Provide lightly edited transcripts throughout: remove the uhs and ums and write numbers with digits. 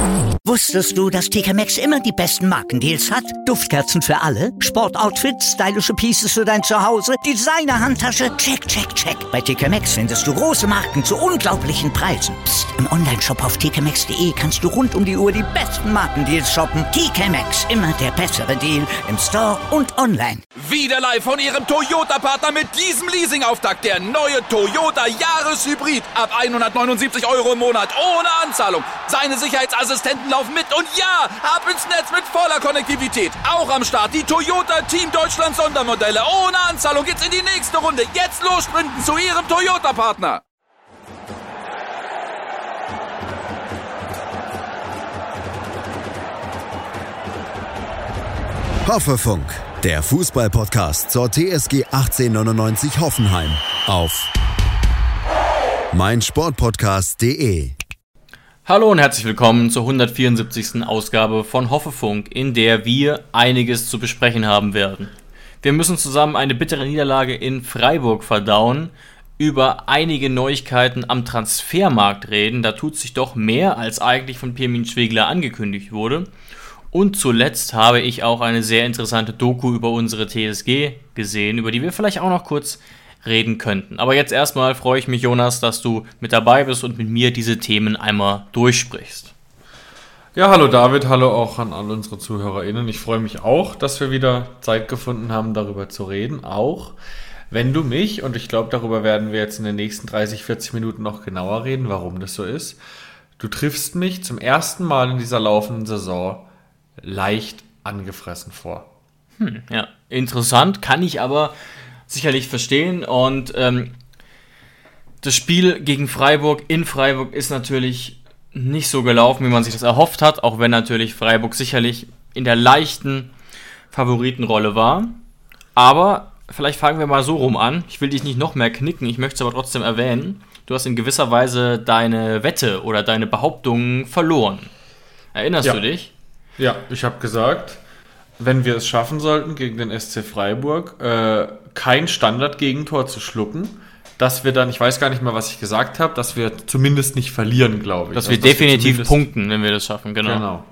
Wusstest du, dass TK Maxx immer die besten Markendeals hat? Duftkerzen für alle, Sportoutfits, stylische Pieces für dein Zuhause, Designer-Handtasche, check, check, check. Bei TK Maxx findest du große Marken zu unglaublichen Preisen. Psst. Im Onlineshop auf tkmaxx.de kannst du rund um die Uhr die besten Markendeals shoppen. TK Maxx, immer der bessere Deal im Store und online. Wieder live von Ihrem Toyota-Partner mit diesem Leasing-Auftakt. Der neue Toyota Jahreshybrid. Ab 179 € im Monat. Ohne Anzahlung. Seine Sicherheitsassistenten laufen mit. Und ja, ab ins Netz mit voller Konnektivität. Auch am Start die Toyota Team Deutschland Sondermodelle. Ohne Anzahlung geht's in die nächste Runde. Jetzt los sprinten zu Ihrem Toyota-Partner. Hoffefunk, der Fußball-Podcast zur TSG 1899 Hoffenheim auf meinsportpodcast.de. Hallo und herzlich willkommen zur 174. Ausgabe von Hoffefunk, in der wir einiges zu besprechen haben werden. Wir müssen zusammen eine bittere Niederlage in Freiburg verdauen, über einige Neuigkeiten am Transfermarkt reden, da tut sich doch mehr, als eigentlich von Pirmin Schwegler angekündigt wurde. Und zuletzt habe ich auch eine sehr interessante Doku über unsere TSG gesehen, über die wir vielleicht auch noch kurz reden könnten. Aber jetzt erstmal freue ich mich, Jonas, dass du mit dabei bist und mit mir diese Themen einmal durchsprichst. Ja, hallo David, hallo auch an alle unsere ZuhörerInnen. Ich freue mich auch, dass wir wieder Zeit gefunden haben, darüber zu reden. Auch wenn du mich, und ich glaube, darüber werden wir jetzt in den nächsten 30, 40 Minuten noch genauer reden, warum das so ist. Du triffst mich zum ersten Mal in dieser laufenden Saison leicht angefressen vor. Ja, interessant, kann ich aber sicherlich verstehen. Und das Spiel gegen Freiburg in Freiburg ist natürlich nicht so gelaufen, wie man sich das erhofft hat, auch wenn natürlich Freiburg sicherlich in der leichten Favoritenrolle war. Aber vielleicht fangen wir mal so rum an. Ich will dich nicht noch mehr knicken, ich möchte es aber trotzdem erwähnen. Du hast in gewisser Weise deine Wette oder deine Behauptungen verloren. Erinnerst du dich? Ja, ich habe gesagt, wenn wir es schaffen sollten, gegen den SC Freiburg kein Standard-Gegentor zu schlucken, dass wir dann, ich weiß gar nicht mehr, was ich gesagt habe, dass wir zumindest nicht verlieren, glaube ich. Dass wir definitiv punkten, wenn wir das schaffen, genau.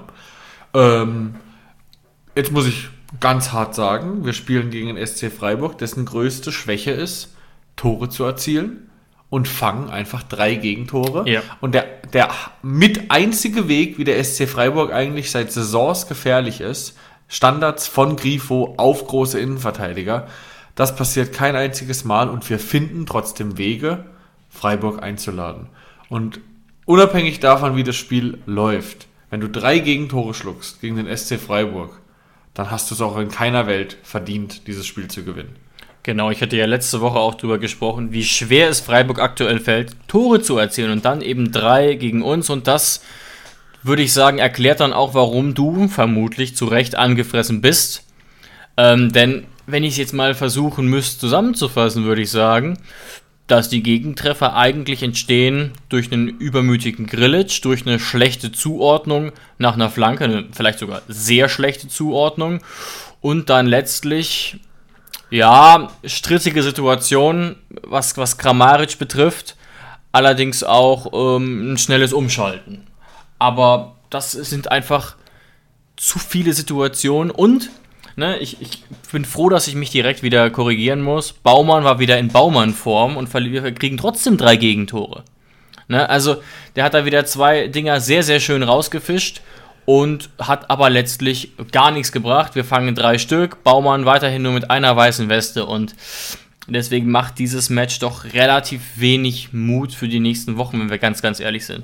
Jetzt muss ich ganz hart sagen, wir spielen gegen den SC Freiburg, dessen größte Schwäche ist, Tore zu erzielen. Und fangen einfach 3 Gegentore. Ja. Und der mit einzige Weg, wie der SC Freiburg eigentlich seit Saisons gefährlich ist, Standards von Grifo auf große Innenverteidiger, das passiert kein einziges Mal und wir finden trotzdem Wege, Freiburg einzuladen. Und unabhängig davon, wie das Spiel läuft, wenn du 3 Gegentore schluckst gegen den SC Freiburg, dann hast du es auch in keiner Welt verdient, dieses Spiel zu gewinnen. Genau, ich hatte ja letzte Woche auch darüber gesprochen, wie schwer es Freiburg aktuell fällt, Tore zu erzielen und dann eben 3 gegen uns. Und das, würde ich sagen, erklärt dann auch, warum du vermutlich zu Recht angefressen bist. Denn wenn ich es jetzt mal versuchen müsste zusammenzufassen, würde ich sagen, dass die Gegentreffer eigentlich entstehen durch einen übermütigen Grillitsch, durch eine schlechte Zuordnung nach einer Flanke, eine vielleicht sogar sehr schlechte Zuordnung und dann letztlich... Ja, strittige Situation, was Kramaric betrifft, allerdings auch ein schnelles Umschalten. Aber das sind einfach zu viele Situationen und ich bin froh, dass ich mich direkt wieder korrigieren muss. Baumann war wieder in Baumann-Form und wir kriegen trotzdem 3 Gegentore. Also der hat da wieder 2 Dinger sehr, sehr schön rausgefischt. Und hat aber letztlich gar nichts gebracht. Wir fangen 3 Stück, Baumann weiterhin nur mit einer weißen Weste und deswegen macht dieses Match doch relativ wenig Mut für die nächsten Wochen, wenn wir ganz, ganz ehrlich sind.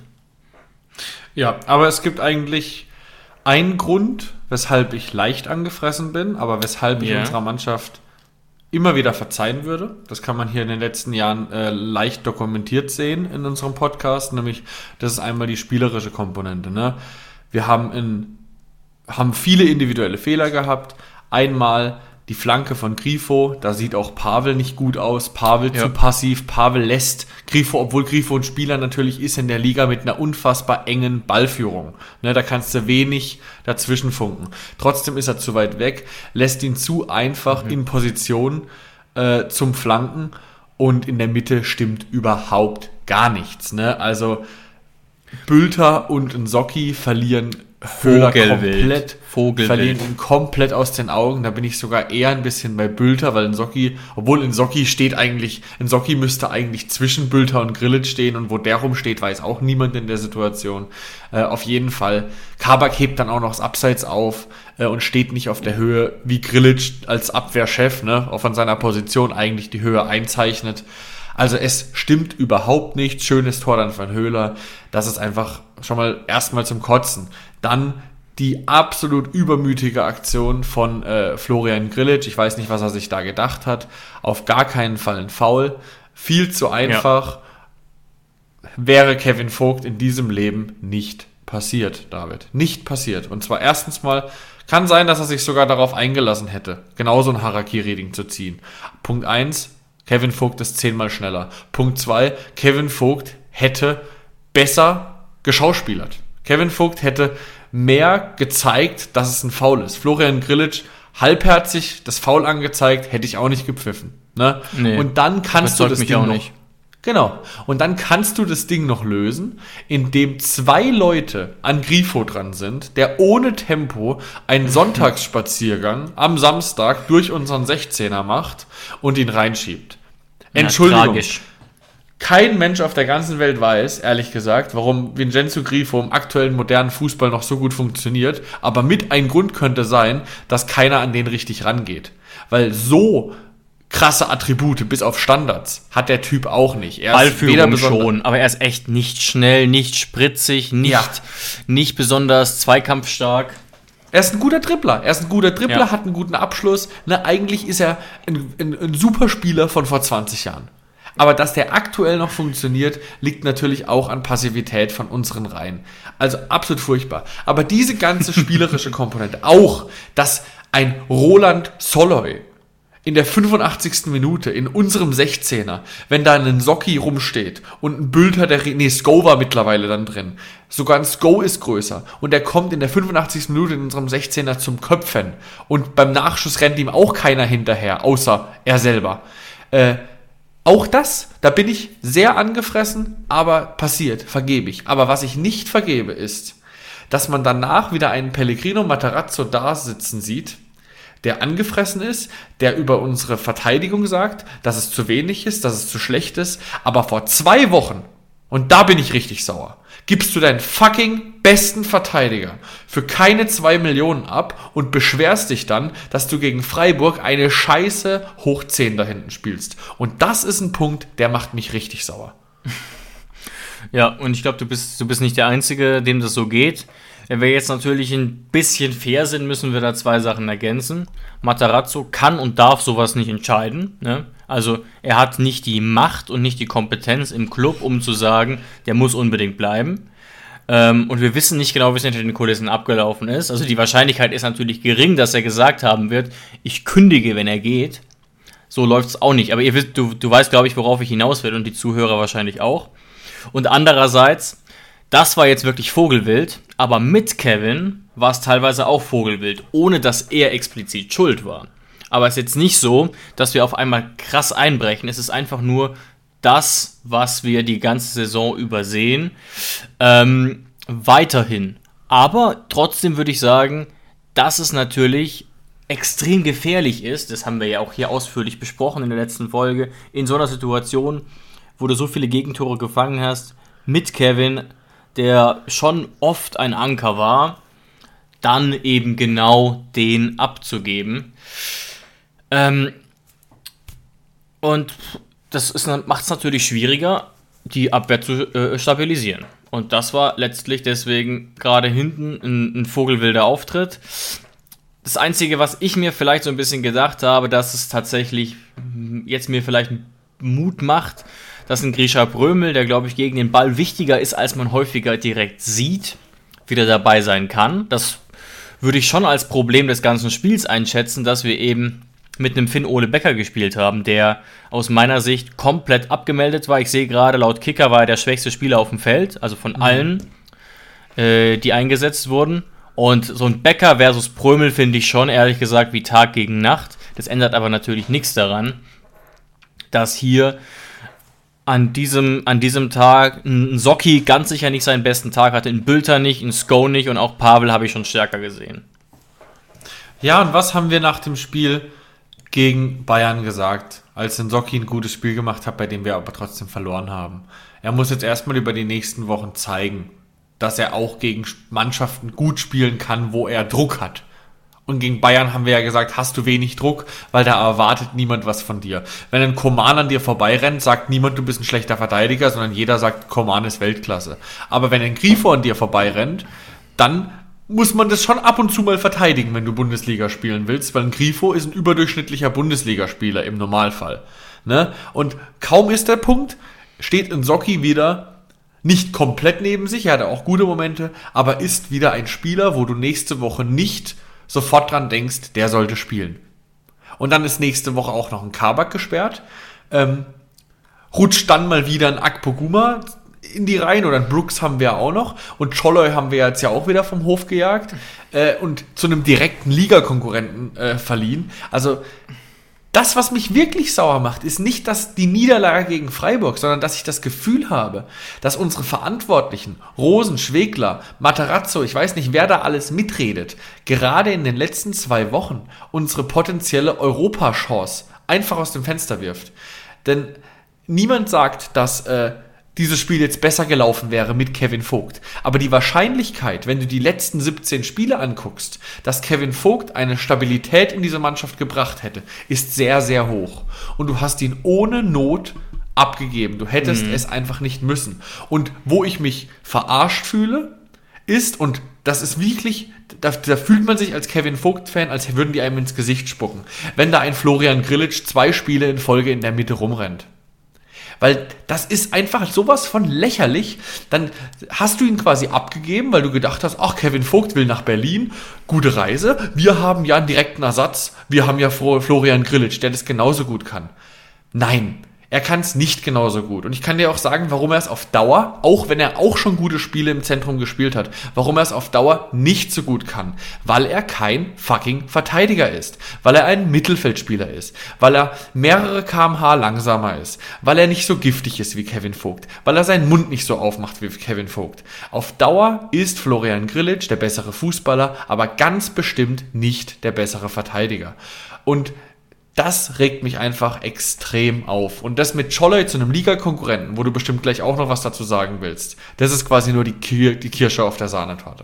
Ja, aber es gibt eigentlich einen Grund, weshalb ich leicht angefressen bin, aber weshalb ich unserer Mannschaft immer wieder verzeihen würde. Das kann man hier in den letzten Jahren leicht dokumentiert sehen in unserem Podcast, nämlich das ist einmal die spielerische Komponente, Wir haben viele individuelle Fehler gehabt. Einmal die Flanke von Grifo, da sieht auch Pavel nicht gut aus. Pavel zu passiv. Pavel lässt Grifo, obwohl Grifo ein Spieler natürlich ist in der Liga mit einer unfassbar engen Ballführung. Da kannst du wenig dazwischen funken. Trotzdem ist er zu weit weg, lässt ihn zu einfach in Position zum Flanken und in der Mitte stimmt überhaupt gar nichts. Also Bülter und Nsocki verlieren Höhler verlieren ihn komplett aus den Augen. Da bin ich sogar eher ein bisschen bei Bülter, weil Nsocki müsste eigentlich zwischen Bülter und Grillitsch stehen und wo der rumsteht, weiß auch niemand in der Situation. Auf jeden Fall. Kabak hebt dann auch noch das Abseits auf und steht nicht auf der Höhe, wie Grillitsch als Abwehrchef, ne, auch von seiner Position eigentlich die Höhe einzeichnet. Also es stimmt überhaupt nicht. Schönes Tor dann von Höhler. Das ist einfach schon mal erstmal zum Kotzen. Dann die absolut übermütige Aktion von Florian Grillitsch. Ich weiß nicht, was er sich da gedacht hat. Auf gar keinen Fall ein Foul. Viel zu einfach. Ja. Wäre Kevin Vogt in diesem Leben nicht passiert, David. Nicht passiert. Und zwar erstens mal, kann sein, dass er sich sogar darauf eingelassen hätte, genauso ein Harakiri-Ding zu ziehen. Punkt 1, Kevin Vogt ist 10-mal schneller. Punkt 2, Kevin Vogt hätte besser geschauspielert. Kevin Vogt hätte mehr gezeigt, dass es ein Foul ist. Florian Grillitsch halbherzig das Foul angezeigt, hätte ich auch nicht gepfiffen. Ne? Nee, und dann kannst du das Ding noch... Genau. Und dann kannst du das Ding noch lösen, indem 2 Leute an Grifo dran sind, der ohne Tempo einen Sonntagsspaziergang am Samstag durch unseren 16er macht und ihn reinschiebt. Entschuldigung. Tragisch. Kein Mensch auf der ganzen Welt weiß, ehrlich gesagt, warum Vincenzo Grifo im aktuellen modernen Fußball noch so gut funktioniert, aber mit ein Grund könnte sein, dass keiner an den richtig rangeht. Weil so krasse Attribute, bis auf Standards, hat der Typ auch nicht. Er Ballführung schon, aber er ist echt nicht schnell, nicht spritzig, nicht besonders zweikampfstark. Er ist ein guter Dribbler, hat einen guten Abschluss. Ne, eigentlich ist er ein Superspieler von vor 20 Jahren. Aber dass der aktuell noch funktioniert, liegt natürlich auch an Passivität von unseren Reihen. Also absolut furchtbar. Aber diese ganze spielerische Komponente, auch, dass ein Roland Soloy in der 85. Minute in unserem 16er, wenn da ein Nsocki rumsteht und ein Bülter, Sko war mittlerweile dann drin, sogar ein Sko ist größer und der kommt in der 85. Minute in unserem 16er zum Köpfen und beim Nachschuss rennt ihm auch keiner hinterher, außer er selber. Auch das, da bin ich sehr angefressen, aber passiert, vergebe ich. Aber was ich nicht vergebe ist, dass man danach wieder einen Pellegrino Matarazzo da sitzen sieht, der angefressen ist, der über unsere Verteidigung sagt, dass es zu wenig ist, dass es zu schlecht ist, aber vor 2 Wochen, und da bin ich richtig sauer, gibst du deinen fucking besten Verteidiger für keine 2 Millionen ab und beschwerst dich dann, dass du gegen Freiburg eine Scheiße hoch 10 da hinten spielst. Und das ist ein Punkt, der macht mich richtig sauer. Ja, und ich glaube, du bist nicht der Einzige, dem das so geht. Wenn wir jetzt natürlich ein bisschen fair sind, müssen wir da 2 Sachen ergänzen. Matarazzo kann und darf sowas nicht entscheiden. Ne? Also er hat nicht die Macht und nicht die Kompetenz im Club, um zu sagen, der muss unbedingt bleiben. Und wir wissen nicht genau, wie es hinter den Kulissen abgelaufen ist. Also die Wahrscheinlichkeit ist natürlich gering, dass er gesagt haben wird, ich kündige, wenn er geht. So läuft es auch nicht. Aber du weißt, glaube ich, worauf ich hinaus will und die Zuhörer wahrscheinlich auch. Und andererseits, das war jetzt wirklich Vogelwild, aber mit Kevin war es teilweise auch Vogelwild, ohne dass er explizit schuld war. Aber es ist jetzt nicht so, dass wir auf einmal krass einbrechen. Es ist einfach nur das, was wir die ganze Saison übersehen, weiterhin. Aber trotzdem würde ich sagen, dass es natürlich extrem gefährlich ist, das haben wir ja auch hier ausführlich besprochen in der letzten Folge, in so einer Situation, wo du so viele Gegentore gefangen hast, mit Kevin, der schon oft ein Anker war, dann eben genau den abzugeben. Und das macht es natürlich schwieriger, die Abwehr zu stabilisieren. Und das war letztlich deswegen gerade hinten ein vogelwilder Auftritt. Das Einzige, was ich mir vielleicht so ein bisschen gedacht habe, dass es tatsächlich jetzt mir vielleicht Mut macht, dass ein Grisha Prömel, der, glaube ich, gegen den Ball wichtiger ist, als man häufiger direkt sieht, wieder dabei sein kann. Das würde ich schon als Problem des ganzen Spiels einschätzen, dass wir eben mit einem Finn-Ole Becker gespielt haben, der aus meiner Sicht komplett abgemeldet war. Ich sehe gerade, laut Kicker war er der schwächste Spieler auf dem Feld, also von allen, die eingesetzt wurden. Und so ein Becker versus Prömel finde ich schon, ehrlich gesagt, wie Tag gegen Nacht. Das ändert aber natürlich nichts daran, dass hier an diesem Tag ein Socki ganz sicher nicht seinen besten Tag hatte, ein Bülter nicht, ein Sko nicht und auch Pavel habe ich schon stärker gesehen. Ja, und was haben wir nach dem Spiel gegen Bayern gesagt, als Socki ein gutes Spiel gemacht hat, bei dem wir aber trotzdem verloren haben? Er muss jetzt erstmal über die nächsten Wochen zeigen, dass er auch gegen Mannschaften gut spielen kann, wo er Druck hat. Und gegen Bayern haben wir ja gesagt, hast du wenig Druck, weil da erwartet niemand was von dir. Wenn ein Coman an dir vorbeirennt, sagt niemand, du bist ein schlechter Verteidiger, sondern jeder sagt, Coman ist Weltklasse. Aber wenn ein Grifo an dir vorbeirennt, dann muss man das schon ab und zu mal verteidigen, wenn du Bundesliga spielen willst, weil ein Grifo ist ein überdurchschnittlicher Bundesligaspieler im Normalfall. Ne? Und kaum ist der Punkt, steht ein Socki wieder nicht komplett neben sich, er hatte auch gute Momente, aber ist wieder ein Spieler, wo du nächste Woche nicht sofort dran denkst, der sollte spielen. Und dann ist nächste Woche auch noch ein Kabak gesperrt. Rutscht dann mal wieder ein Akpoguma in die Reihen oder ein Brooks haben wir auch noch. Und Scholloy haben wir jetzt ja auch wieder vom Hof gejagt und zu einem direkten Ligakonkurrenten verliehen. Also das, was mich wirklich sauer macht, ist nicht die Niederlage gegen Freiburg, sondern dass ich das Gefühl habe, dass unsere Verantwortlichen, Rosen, Schwegler, Materazzo, ich weiß nicht, wer da alles mitredet, gerade in den letzten 2 Wochen unsere potenzielle Europachance einfach aus dem Fenster wirft. Denn niemand sagt, dass dieses Spiel jetzt besser gelaufen wäre mit Kevin Vogt. Aber die Wahrscheinlichkeit, wenn du die letzten 17 Spiele anguckst, dass Kevin Vogt eine Stabilität in diese Mannschaft gebracht hätte, ist sehr, sehr hoch. Und du hast ihn ohne Not abgegeben. Du hättest es einfach nicht müssen. Und wo ich mich verarscht fühle, ist, und das ist wirklich, da fühlt man sich als Kevin Vogt-Fan, als würden die einem ins Gesicht spucken, wenn da ein Florian Grillitsch 2 Spiele in Folge in der Mitte rumrennt. Weil das ist einfach sowas von lächerlich. Dann hast du ihn quasi abgegeben, weil du gedacht hast, ach, Kevin Vogt will nach Berlin, gute Reise. Wir haben ja einen direkten Ersatz. Wir haben ja Florian Grillitsch, der das genauso gut kann. Nein, er kann es nicht genauso gut. Und ich kann dir auch sagen, warum er es auf Dauer, auch wenn er auch schon gute Spiele im Zentrum gespielt hat, warum er es auf Dauer nicht so gut kann. Weil er kein fucking Verteidiger ist. Weil er ein Mittelfeldspieler ist. Weil er mehrere km/h langsamer ist. Weil er nicht so giftig ist wie Kevin Vogt. Weil er seinen Mund nicht so aufmacht wie Kevin Vogt. Auf Dauer ist Florian Grillitsch der bessere Fußballer, aber ganz bestimmt nicht der bessere Verteidiger. Und das regt mich einfach extrem auf. Und das mit Scholloy zu einem Ligakonkurrenten, wo du bestimmt gleich auch noch was dazu sagen willst, das ist quasi nur die Kirsche auf der Sahnetorte.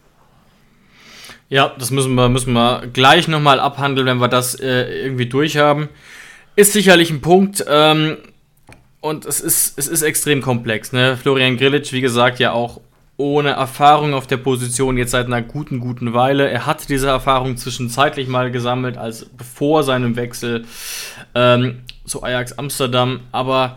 Ja, das müssen wir gleich nochmal abhandeln, wenn wir das irgendwie durchhaben. Ist sicherlich ein Punkt. Und es ist extrem komplex. Ne? Florian Grillitsch, wie gesagt, ja auch ohne Erfahrung auf der Position jetzt seit einer guten Weile. Er hat diese Erfahrung zwischenzeitlich mal gesammelt, als vor seinem Wechsel zu Ajax Amsterdam. Aber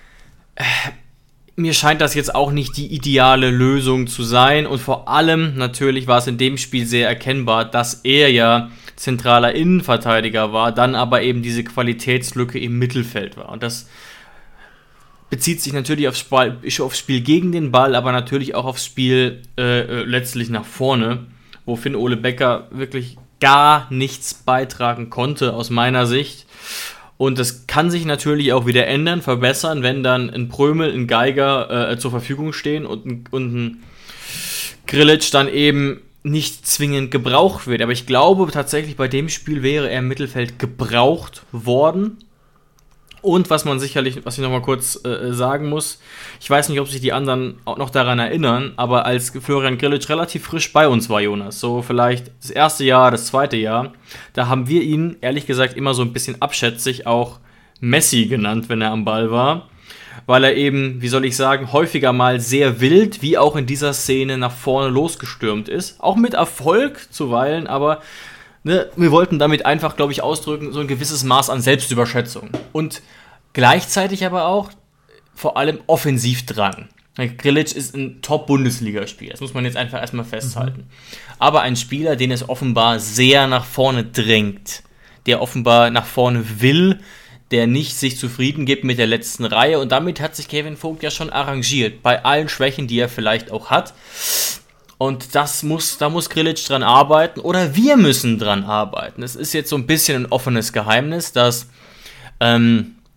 mir scheint das jetzt auch nicht die ideale Lösung zu sein. Und vor allem natürlich war es in dem Spiel sehr erkennbar, dass er ja zentraler Innenverteidiger war, dann aber eben diese Qualitätslücke im Mittelfeld war. Und das bezieht sich natürlich aufs Spiel gegen den Ball, aber natürlich auch aufs Spiel letztlich nach vorne, wo Finn-Ole Becker wirklich gar nichts beitragen konnte, aus meiner Sicht. Und das kann sich natürlich auch wieder ändern, verbessern, wenn dann ein Prömel, ein Geiger zur Verfügung stehen und ein Grillitsch dann eben nicht zwingend gebraucht wird. Aber ich glaube tatsächlich, bei dem Spiel wäre er im Mittelfeld gebraucht worden. Und was ich noch mal kurz sagen muss, ich weiß nicht, ob sich die anderen auch noch daran erinnern, aber als Florian Grillitsch relativ frisch bei uns war, Jonas, so vielleicht das erste Jahr, das zweite Jahr, da haben wir ihn, ehrlich gesagt, immer so ein bisschen abschätzig auch Messi genannt, wenn er am Ball war, weil er eben, wie soll ich sagen, häufiger mal sehr wild, wie auch in dieser Szene nach vorne losgestürmt ist, auch mit Erfolg zuweilen, aber wir wollten damit einfach, glaube ich, ausdrücken, so ein gewisses Maß an Selbstüberschätzung. Und gleichzeitig aber auch vor allem Offensivdrang. Grillitsch ist ein Top-Bundesligaspieler, das muss man jetzt einfach erstmal festhalten. Aber ein Spieler, den es offenbar sehr nach vorne drängt, der offenbar nach vorne will, der nicht sich zufrieden gibt mit der letzten Reihe. Und damit hat sich Kevin Vogt ja schon arrangiert, bei allen Schwächen, die er vielleicht auch hat. Und da muss Grillitsch dran arbeiten, oder wir müssen dran arbeiten. Es ist jetzt so ein bisschen ein offenes Geheimnis, dass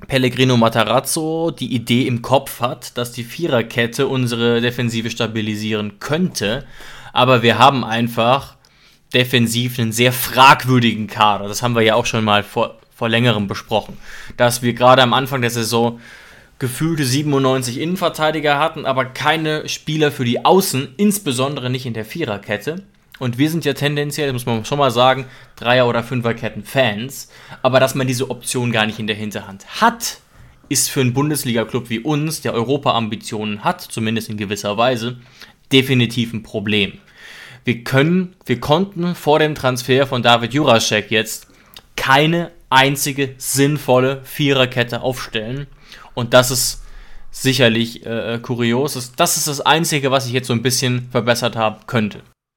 Pellegrino Matarazzo die Idee im Kopf hat, dass die Viererkette unsere Defensive stabilisieren könnte. Aber wir haben einfach defensiv einen sehr fragwürdigen Kader. Das haben wir ja auch schon mal vor längerem besprochen. Dass wir gerade am Anfang der Saison gefühlte 97 Innenverteidiger hatten, aber keine Spieler für die Außen, insbesondere nicht in der Viererkette. Und wir sind ja tendenziell, das muss man schon mal sagen, Dreier- oder Fünferketten-Fans. Aber dass man diese Option gar nicht in der Hinterhand hat, ist für einen Bundesliga-Club wie uns, der Europa-Ambitionen hat, zumindest in gewisser Weise, definitiv ein Problem. Wir konnten vor dem Transfer von David Jurasek jetzt keine einzige sinnvolle Viererkette aufstellen. Und das ist sicherlich kurios. Das ist das Einzige, was ich jetzt so ein bisschen verbessert haben könnte.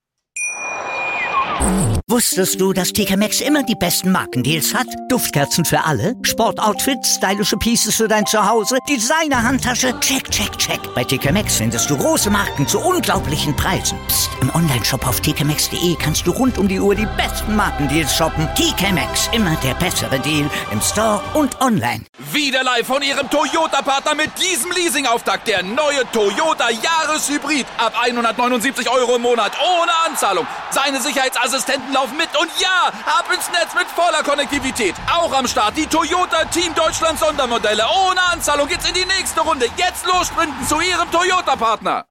Wusstest du, dass TK Maxx immer die besten Markendeals hat? Duftkerzen für alle, Sportoutfits, stylische Pieces für dein Zuhause, Designer-Handtasche, check, check, check. Bei TK Maxx findest du große Marken zu unglaublichen Preisen. Psst. Im Onlineshop auf tkmaxx.de kannst du rund um die Uhr die besten Markendeals shoppen. TK Maxx, immer der bessere Deal im Store und online. Wieder live von Ihrem Toyota-Partner mit diesem Leasing-Auftakt. Der neue Toyota Jahreshybrid. Ab 179 € im Monat ohne Anzahlung. Seine Sicherheitsassistenten laufen mit und ja, ab ins Netz mit voller Konnektivität. Auch am Start die Toyota Team Deutschland Sondermodelle. Ohne Anzahlung geht's in die nächste Runde. Jetzt los sprinten zu Ihrem Toyota-Partner.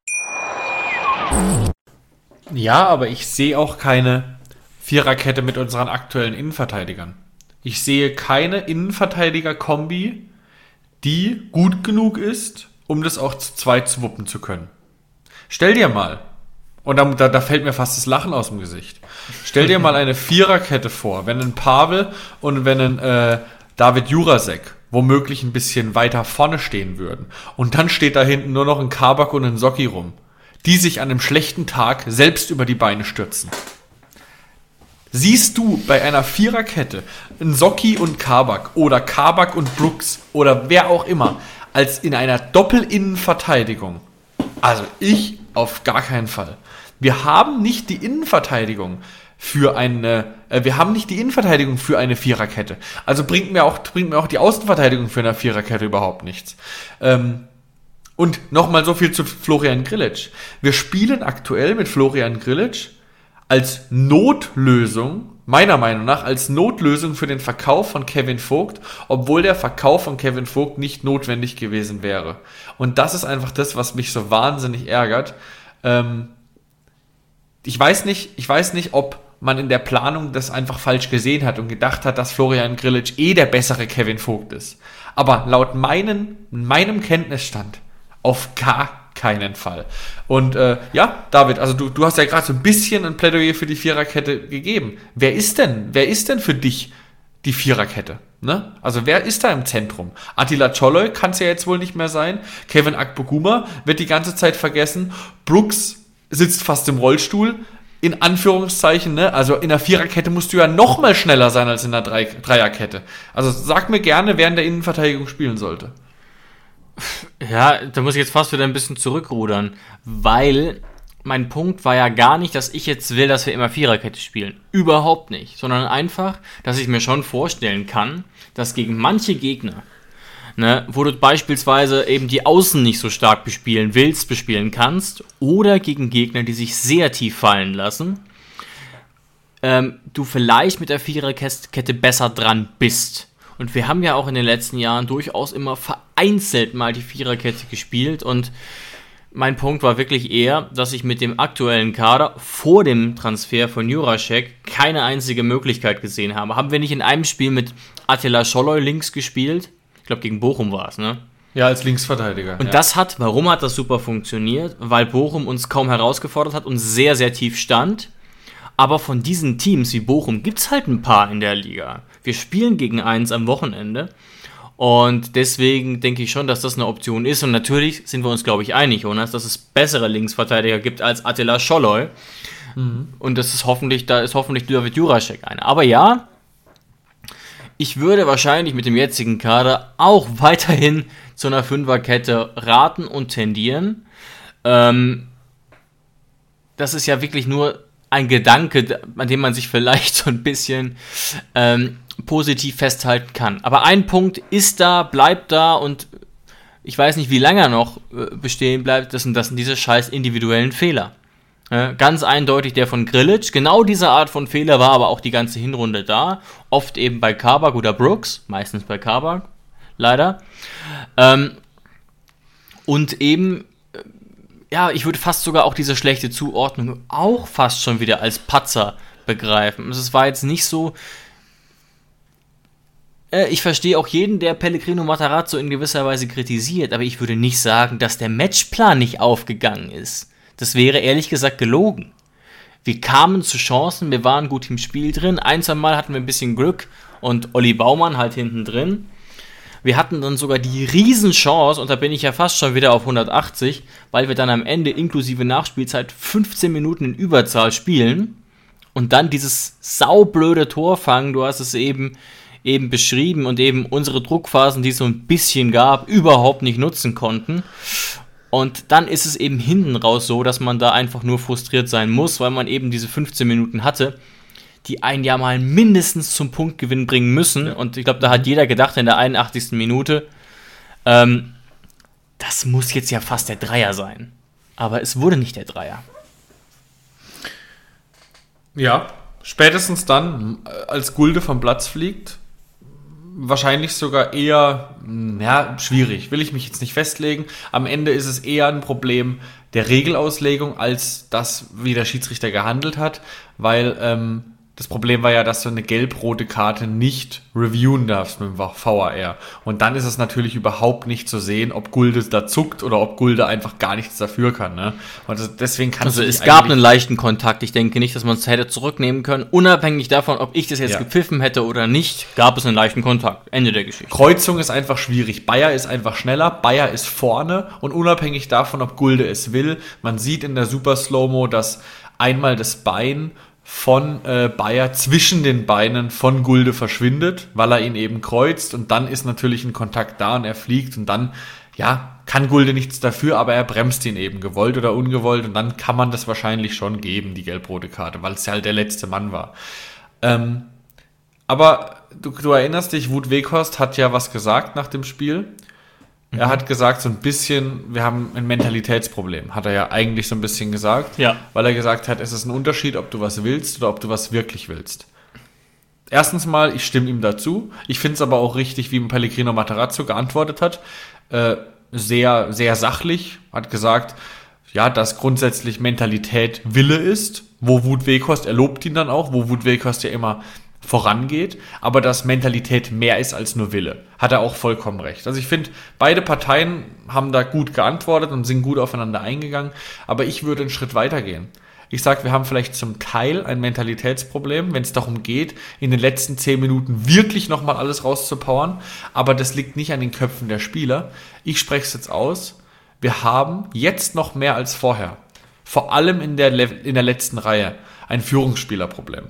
Ja, aber ich sehe auch keine Viererkette mit unseren aktuellen Innenverteidigern. Ich sehe keine Innenverteidiger-Kombi, die gut genug ist, um das auch zu zweit zu wuppen zu können. Stell dir mal, und da fällt mir fast das Lachen aus dem Gesicht, stell dir mal eine Viererkette vor, wenn ein Pavel und wenn ein David Jurasek womöglich ein bisschen weiter vorne stehen würden. Und dann steht da hinten nur noch ein Kabak und ein Socki rum, die sich an einem schlechten Tag selbst über die Beine stürzen. Siehst du bei einer Viererkette ein Socki und Kabak oder Kabak und Brooks oder wer auch immer als in einer Doppelinnenverteidigung? Also ich auf gar keinen Fall. Wir haben nicht die Innenverteidigung für eine Viererkette. Also bringt mir auch die Außenverteidigung für eine Viererkette überhaupt nichts. Und nochmal so viel zu Florian Grillitsch. Wir spielen aktuell mit Florian Grillitsch als Notlösung, meiner Meinung nach, als Notlösung für den Verkauf von Kevin Vogt, obwohl der Verkauf von Kevin Vogt nicht notwendig gewesen wäre. Und das ist einfach das, was mich so wahnsinnig ärgert. Ich weiß nicht, ob man in der Planung das einfach falsch gesehen hat und gedacht hat, dass Florian Grillitsch der bessere Kevin Vogt ist. Aber laut meinem Kenntnisstand auf gar keinen Fall. Und David, also du hast ja gerade so ein bisschen ein Plädoyer für die Viererkette gegeben. Wer ist denn für dich die Viererkette? Ne? Also wer ist da im Zentrum? Attila Czoloi kann es ja jetzt wohl nicht mehr sein. Kevin Akpoguma wird die ganze Zeit vergessen. Brooks sitzt fast im Rollstuhl. In Anführungszeichen, ne? Also in der Viererkette musst du ja noch mal schneller sein als in der Dreierkette. Also sag mir gerne, wer in der Innenverteidigung spielen sollte. Ja, da muss ich jetzt fast wieder ein bisschen zurückrudern, weil mein Punkt war ja gar nicht, dass ich jetzt will, dass wir immer Viererkette spielen. Überhaupt nicht. Sondern einfach, dass ich mir schon vorstellen kann, dass gegen manche Gegner, ne, wo du beispielsweise eben die Außen nicht so stark bespielen kannst, oder gegen Gegner, die sich sehr tief fallen lassen, du vielleicht mit der Viererkette besser dran bist. Und wir haben ja auch in den letzten Jahren durchaus immer vereinzelt mal die Viererkette gespielt. Und mein Punkt war wirklich eher, dass ich mit dem aktuellen Kader vor dem Transfer von Jurasek keine einzige Möglichkeit gesehen habe. Haben wir nicht in einem Spiel mit Attila Czoloi links gespielt? Ich glaube, gegen Bochum war es, ne? Ja, als Linksverteidiger. Und warum hat das super funktioniert? Weil Bochum uns kaum herausgefordert hat und sehr, sehr tief stand. Aber von diesen Teams wie Bochum gibt es halt ein paar in der Liga. Wir spielen gegen eins am Wochenende. Und deswegen denke ich schon, dass das eine Option ist. Und natürlich sind wir uns, glaube ich, einig, Jonas, dass es bessere Linksverteidiger gibt als Attila Czoloi. Und da ist hoffentlich David Jurasek einer. Aber ja, ich würde wahrscheinlich mit dem jetzigen Kader auch weiterhin zu einer Fünferkette raten und tendieren. Das ist ja wirklich nur ein Gedanke, an dem man sich vielleicht so ein bisschen positiv festhalten kann. Aber ein Punkt ist da, bleibt da und ich weiß nicht, wie lange er noch bestehen bleibt, das sind diese scheiß individuellen Fehler. Ganz eindeutig der von Grillitsch. Genau diese Art von Fehler war aber auch die ganze Hinrunde da. Oft eben bei Kabak oder Brooks, meistens bei Kabak, leider. Und eben, ich würde fast sogar auch diese schlechte Zuordnung auch fast schon wieder als Patzer begreifen. Es war jetzt nicht so. Ich verstehe auch jeden, der Pellegrino Matarazzo in gewisser Weise kritisiert, aber ich würde nicht sagen, dass der Matchplan nicht aufgegangen ist. Das wäre ehrlich gesagt gelogen. Wir kamen zu Chancen, wir waren gut im Spiel drin. Ein, zwei Mal hatten wir ein bisschen Glück und Olli Baumann halt hinten drin. Wir hatten dann sogar die Riesenchance, und da bin ich ja fast schon wieder auf 180, weil wir dann am Ende inklusive Nachspielzeit 15 Minuten in Überzahl spielen und dann dieses saublöde Tor fangen, du hast es eben beschrieben, und eben unsere Druckphasen, die es so ein bisschen gab, überhaupt nicht nutzen konnten. Und dann ist es eben hinten raus so, dass man da einfach nur frustriert sein muss, weil man eben diese 15 Minuten hatte, die einen ja mal mindestens zum Punktgewinn bringen müssen. Und ich glaube, da hat jeder gedacht in der 81. Minute, das muss jetzt ja fast der Dreier sein. Aber es wurde nicht der Dreier. Ja, spätestens dann, als Gulde vom Platz fliegt, wahrscheinlich sogar eher, schwierig, will ich mich jetzt nicht festlegen. Am Ende ist es eher ein Problem der Regelauslegung, als das, wie der Schiedsrichter gehandelt hat, weil das Problem war ja, dass du eine gelb-rote Karte nicht reviewen darfst mit dem VAR. Und dann ist es natürlich überhaupt nicht zu sehen, ob Gulde da zuckt oder ob Gulde einfach gar nichts dafür kann. Ne? Und deswegen kannst du es gab einen leichten Kontakt. Ich denke nicht, dass man es hätte zurücknehmen können. Unabhängig davon, ob ich das jetzt gepfiffen hätte oder nicht, gab es einen leichten Kontakt. Ende der Geschichte. Kreuzung ist einfach schwierig. Bayer ist einfach schneller. Bayer ist vorne. Und unabhängig davon, ob Gulde es will, man sieht in der Super Slow-Mo, dass einmal das Bein von Bayer zwischen den Beinen von Gulde verschwindet, weil er ihn eben kreuzt, und dann ist natürlich ein Kontakt da und er fliegt, und dann, kann Gulde nichts dafür, aber er bremst ihn eben, gewollt oder ungewollt, und dann kann man das wahrscheinlich schon geben, die gelb-rote Karte, weil es ja halt der letzte Mann war. Aber du erinnerst dich, Wout Weghorst hat ja was gesagt nach dem Spiel. Er hat gesagt, so ein bisschen, wir haben ein Mentalitätsproblem, hat er ja eigentlich so ein bisschen gesagt, weil er gesagt hat, es ist ein Unterschied, ob du was willst oder ob du was wirklich willst. Erstens mal, ich stimme ihm dazu. Ich finde es aber auch richtig, wie Pellegrino Matarazzo geantwortet hat. Sehr, sehr sachlich, hat gesagt, dass grundsätzlich Mentalität Wille ist, wo Wout Weghorst, er lobt ihn dann auch, wo Wout Weghorst ja immer vorangeht, aber dass Mentalität mehr ist als nur Wille. Hat er auch vollkommen recht. Also ich finde, beide Parteien haben da gut geantwortet und sind gut aufeinander eingegangen, aber ich würde einen Schritt weiter gehen. Ich sage, wir haben vielleicht zum Teil ein Mentalitätsproblem, wenn es darum geht, in den letzten 10 Minuten wirklich nochmal alles rauszupowern, aber das liegt nicht an den Köpfen der Spieler. Ich spreche es jetzt aus. Wir haben jetzt noch mehr als vorher, vor allem in der letzten Reihe, ein Führungsspielerproblem.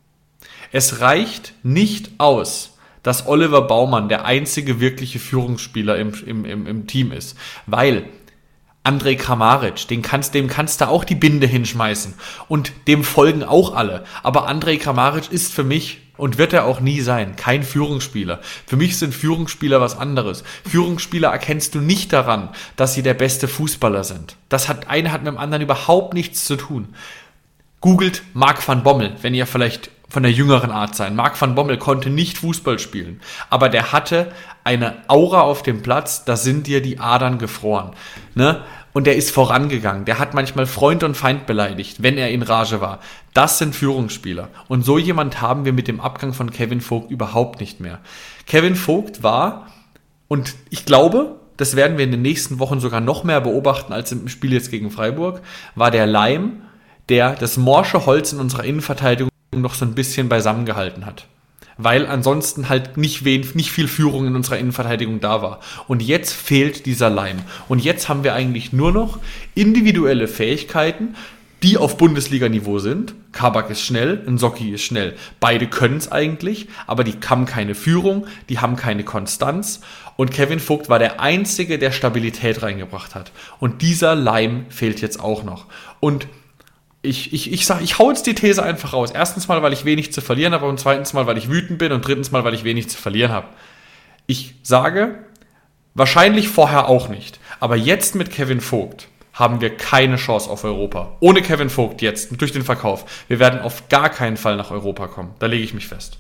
Es reicht nicht aus, dass Oliver Baumann der einzige wirkliche Führungsspieler im Team ist, weil Andrej Kramaric, dem kannst du auch die Binde hinschmeißen und dem folgen auch alle. Aber Andrej Kramaric ist für mich, und wird er auch nie sein, kein Führungsspieler. Für mich sind Führungsspieler was anderes. Führungsspieler erkennst du nicht daran, dass sie der beste Fußballer sind. Eine hat mit dem anderen überhaupt nichts zu tun. Googelt Marc van Bommel, wenn ihr vielleicht von der jüngeren Art sein. Marc van Bommel konnte nicht Fußball spielen, aber der hatte eine Aura auf dem Platz, da sind dir die Adern gefroren. Ne? Und der ist vorangegangen. Der hat manchmal Freund und Feind beleidigt, wenn er in Rage war. Das sind Führungsspieler. Und so jemand haben wir mit dem Abgang von Kevin Vogt überhaupt nicht mehr. Kevin Vogt war, und ich glaube, das werden wir in den nächsten Wochen sogar noch mehr beobachten als im Spiel jetzt gegen Freiburg, war der Leim, der das morsche Holz in unserer Innenverteidigung noch so ein bisschen beisammen gehalten hat. Weil ansonsten halt nicht viel Führung in unserer Innenverteidigung da war. Und jetzt fehlt dieser Leim. Und jetzt haben wir eigentlich nur noch individuelle Fähigkeiten, die auf Bundesliga-Niveau sind. Kabak ist schnell, Nsocki ist schnell. Beide können es eigentlich, aber die haben keine Führung, die haben keine Konstanz. Und Kevin Vogt war der Einzige, der Stabilität reingebracht hat. Und dieser Leim fehlt jetzt auch noch. Und ich hau jetzt die These einfach raus. Erstens mal, weil ich wenig zu verlieren habe und zweitens mal, weil ich wütend bin und drittens mal, weil ich wenig zu verlieren habe. Ich sage, wahrscheinlich vorher auch nicht. Aber jetzt mit Kevin Vogt haben wir keine Chance auf Europa. Ohne Kevin Vogt jetzt, durch den Verkauf. Wir werden auf gar keinen Fall nach Europa kommen. Da lege ich mich fest.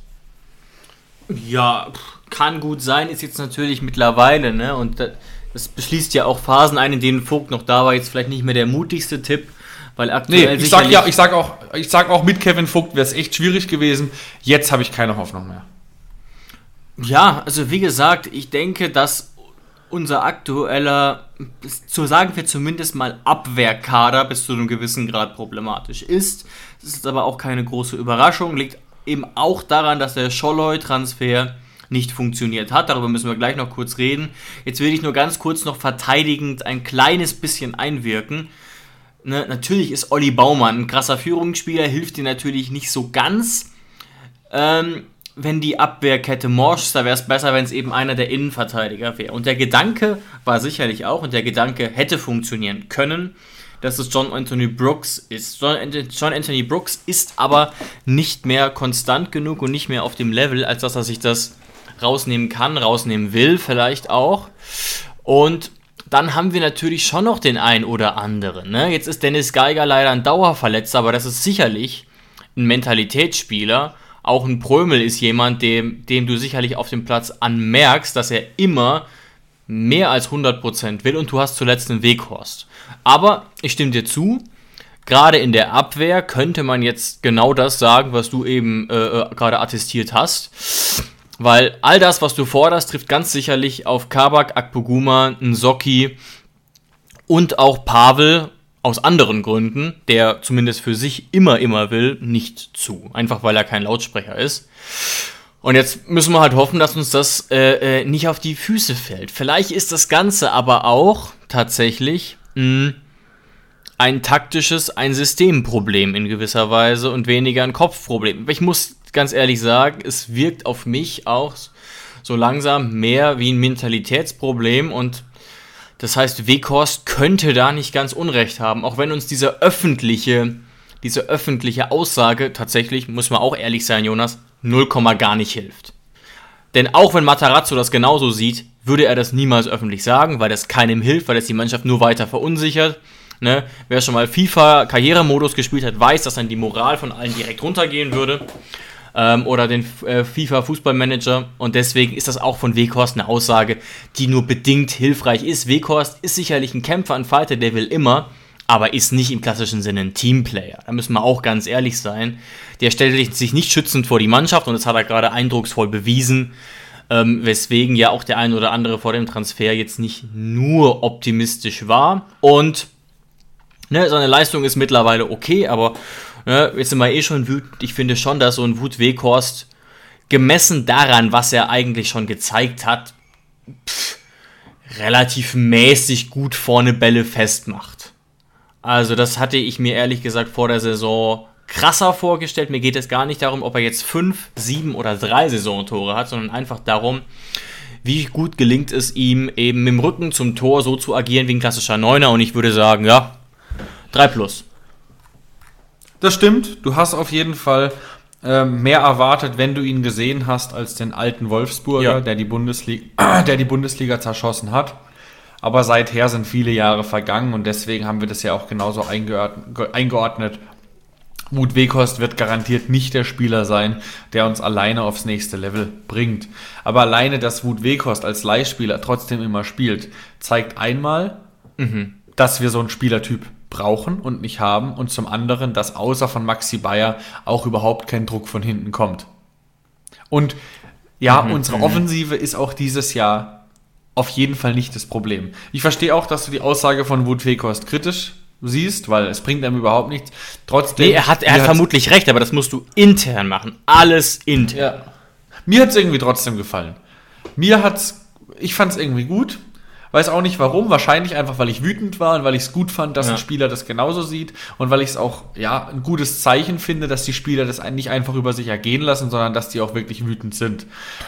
Ja, kann gut sein, ist jetzt natürlich mittlerweile, ne? Und das beschließt ja auch Phasen ein, in denen Vogt noch da war. Jetzt vielleicht nicht mehr der mutigste Tipp, weil aktuell ich sag auch mit Kevin Vogt wäre es echt schwierig gewesen. Jetzt habe ich keine Hoffnung mehr. Ja, also wie gesagt, ich denke, dass unser aktueller, so sagen wir zumindest mal Abwehrkader bis zu einem gewissen Grad problematisch ist. Das ist aber auch keine große Überraschung, liegt eben auch daran, dass der Scholloy-Transfer nicht funktioniert hat. Darüber müssen wir gleich noch kurz reden. Jetzt will ich nur ganz kurz noch verteidigend ein kleines bisschen einwirken. Ne, natürlich ist Olli Baumann ein krasser Führungsspieler, hilft dir natürlich nicht so ganz. Wenn die Abwehrkette morsch ist, da wäre es besser, wenn es eben einer der Innenverteidiger wäre. Und der Gedanke war sicherlich auch, und der Gedanke hätte funktionieren können, dass es John Anthony Brooks ist. John Anthony Brooks ist aber nicht mehr konstant genug und nicht mehr auf dem Level, als dass er sich das rausnehmen kann, rausnehmen will vielleicht auch. Und dann haben wir natürlich schon noch den einen oder anderen. Ne? Jetzt ist Dennis Geiger leider ein Dauerverletzter, aber das ist sicherlich ein Mentalitätsspieler. Auch ein Prömel ist jemand, dem du sicherlich auf dem Platz anmerkst, dass er immer mehr als 100% will und du hast zuletzt einen Weghorst. Aber ich stimme dir zu, gerade in der Abwehr könnte man jetzt genau das sagen, was du eben gerade attestiert hast, weil all das, was du forderst, trifft ganz sicherlich auf Kabak, Akpoguma, Nsoki und auch Pavel, aus anderen Gründen, der zumindest für sich immer will, nicht zu. Einfach weil er kein Lautsprecher ist. Und jetzt müssen wir halt hoffen, dass uns das nicht auf die Füße fällt. Vielleicht ist das Ganze aber auch tatsächlich ein taktisches, ein Systemproblem in gewisser Weise und weniger ein Kopfproblem. Ich muss ganz ehrlich sagen, es wirkt auf mich auch so langsam mehr wie ein Mentalitätsproblem und das heißt, Weghorst könnte da nicht ganz Unrecht haben, auch wenn uns diese öffentliche Aussage tatsächlich, muss man auch ehrlich sein, Jonas, 0, gar nicht hilft. Denn auch wenn Matarazzo das genauso sieht, würde er das niemals öffentlich sagen, weil das keinem hilft, weil das die Mannschaft nur weiter verunsichert. Ne? Wer schon mal FIFA-Karrieremodus gespielt hat, weiß, dass dann die Moral von allen direkt runtergehen würde. Oder den FIFA-Fußballmanager und deswegen ist das auch von Weghorst eine Aussage, die nur bedingt hilfreich ist. Weghorst ist sicherlich ein Kämpfer, ein Fighter, der will immer, aber ist nicht im klassischen Sinne ein Teamplayer. Da müssen wir auch ganz ehrlich sein. Der stellt sich nicht schützend vor die Mannschaft und das hat er gerade eindrucksvoll bewiesen, weswegen ja auch der ein oder andere vor dem Transfer jetzt nicht nur optimistisch war und seine Leistung ist mittlerweile okay, aber jetzt sind wir schon wütend. Ich finde schon, dass so ein Wout Weghorst gemessen daran, was er eigentlich schon gezeigt hat, relativ mäßig gut vorne Bälle festmacht. Also das hatte ich mir ehrlich gesagt vor der Saison krasser vorgestellt. Mir geht es gar nicht darum, ob er jetzt 5, 7 oder 3 Saisontore hat, sondern einfach darum, wie gut gelingt es ihm eben mit dem Rücken zum Tor so zu agieren wie ein klassischer Neuner. Und ich würde sagen, ja, 3+. Das stimmt, du hast auf jeden Fall mehr erwartet, wenn du ihn gesehen hast, als den alten Wolfsburger, der die Bundesliga zerschossen hat. Aber seither sind viele Jahre vergangen und deswegen haben wir das ja auch genauso eingeordnet. Wout Weghorst wird garantiert nicht der Spieler sein, der uns alleine aufs nächste Level bringt. Aber alleine, dass Wout Weghorst als Leihspieler trotzdem immer spielt, zeigt einmal, dass wir so einen Spielertyp brauchen und nicht haben und zum anderen, dass außer von Maxi Bayer auch überhaupt kein Druck von hinten kommt. Und ja, unsere Offensive ist auch dieses Jahr auf jeden Fall nicht das Problem. Ich verstehe auch, dass du die Aussage von Wout Weghorst kritisch siehst, weil es bringt einem überhaupt nichts. Trotzdem, er hat vermutlich recht, aber das musst du intern machen. Alles intern. Ja. Mir hat es irgendwie trotzdem gefallen. Ich fand es irgendwie gut. Weiß auch nicht warum, wahrscheinlich einfach, weil ich wütend war und weil ich es gut fand, dass ein Spieler das genauso sieht und weil ich es auch ein gutes Zeichen finde, dass die Spieler das nicht einfach über sich ergehen lassen, sondern dass die auch wirklich wütend sind.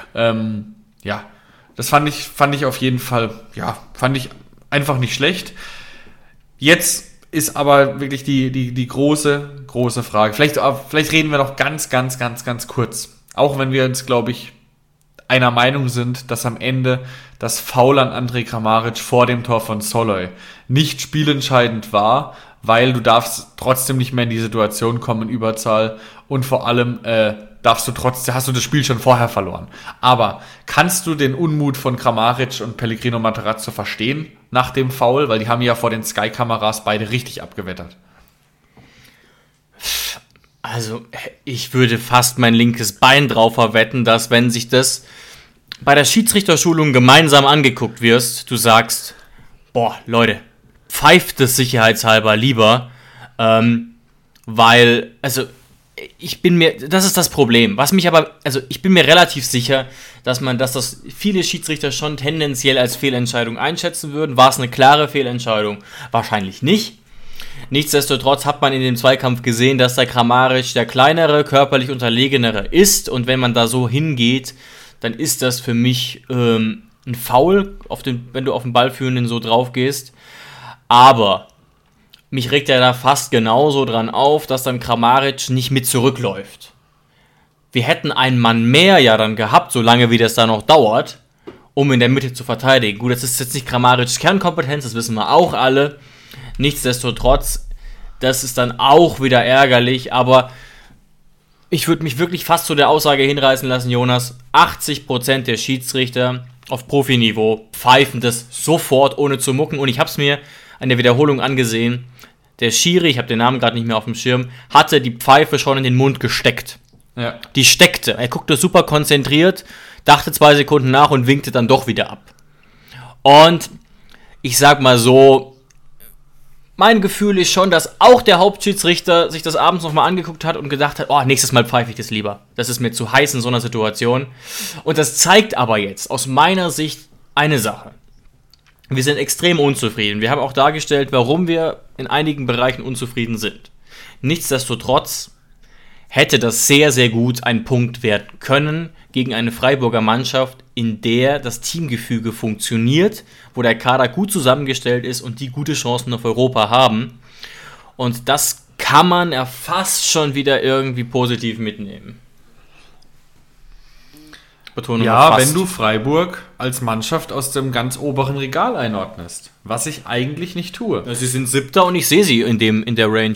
Das fand ich auf jeden Fall, fand ich einfach nicht schlecht. Jetzt ist aber wirklich die große, große Frage. Vielleicht reden wir noch ganz kurz. Auch wenn wir uns, glaube ich, einer Meinung sind, dass am Ende das Foul an Andrej Kramaric vor dem Tor von Soloy nicht spielentscheidend war, weil du darfst trotzdem nicht mehr in die Situation kommen in Überzahl und vor allem hast du das Spiel schon vorher verloren. Aber kannst du den Unmut von Kramaric und Pellegrino Matarazzo verstehen nach dem Foul? Weil die haben ja vor den Sky-Kameras beide richtig abgewettert. Also, ich würde fast mein linkes Bein drauf verwetten, dass wenn sich das bei der Schiedsrichterschulung gemeinsam angeguckt wirst, du sagst, boah, Leute, pfeift es sicherheitshalber lieber, weil, also, das ist das Problem. Ich bin mir relativ sicher, dass das viele Schiedsrichter schon tendenziell als Fehlentscheidung einschätzen würden. War es eine klare Fehlentscheidung? Wahrscheinlich nicht. Nichtsdestotrotz hat man in dem Zweikampf gesehen, dass der Kramaric der kleinere, körperlich unterlegenere ist. Und wenn man da so hingeht, dann ist das für mich ein Foul, wenn du auf den Ballführenden so drauf gehst. Aber mich regt er da fast genauso dran auf, dass dann Kramaric nicht mit zurückläuft. Wir hätten einen Mann mehr ja dann gehabt, solange wie das da noch dauert, um in der Mitte zu verteidigen. Gut, das ist jetzt nicht Kramarics Kernkompetenz, das wissen wir auch alle. Nichtsdestotrotz, das ist dann auch wieder ärgerlich, aber ich würde mich wirklich fast zu der Aussage hinreißen lassen, Jonas, 80% der Schiedsrichter auf Profiniveau pfeifen das sofort, ohne zu mucken. Und ich habe es mir an der Wiederholung angesehen. Der Schiri, ich habe den Namen gerade nicht mehr auf dem Schirm, hatte die Pfeife schon in den Mund gesteckt. Ja. Die steckte. Er guckte super konzentriert, dachte 2 Sekunden nach und winkte dann doch wieder ab. Und ich sag mal so, mein Gefühl ist schon, dass auch der Hauptschiedsrichter sich das abends nochmal angeguckt hat und gedacht hat, oh, nächstes Mal pfeife ich das lieber. Das ist mir zu heiß in so einer Situation. Und das zeigt aber jetzt aus meiner Sicht eine Sache. Wir sind extrem unzufrieden. Wir haben auch dargestellt, warum wir in einigen Bereichen unzufrieden sind. Nichtsdestotrotz hätte das sehr, sehr gut ein Punkt werden können gegen eine Freiburger Mannschaft, in der das Teamgefüge funktioniert, wo der Kader gut zusammengestellt ist und die gute Chancen auf Europa haben. Und das kann man ja fast schon wieder irgendwie positiv mitnehmen. Betonung ja, wenn du Freiburg als Mannschaft aus dem ganz oberen Regal einordnest. Was ich eigentlich nicht tue. Ja, sie sind 7. und ich sehe sie in der Range.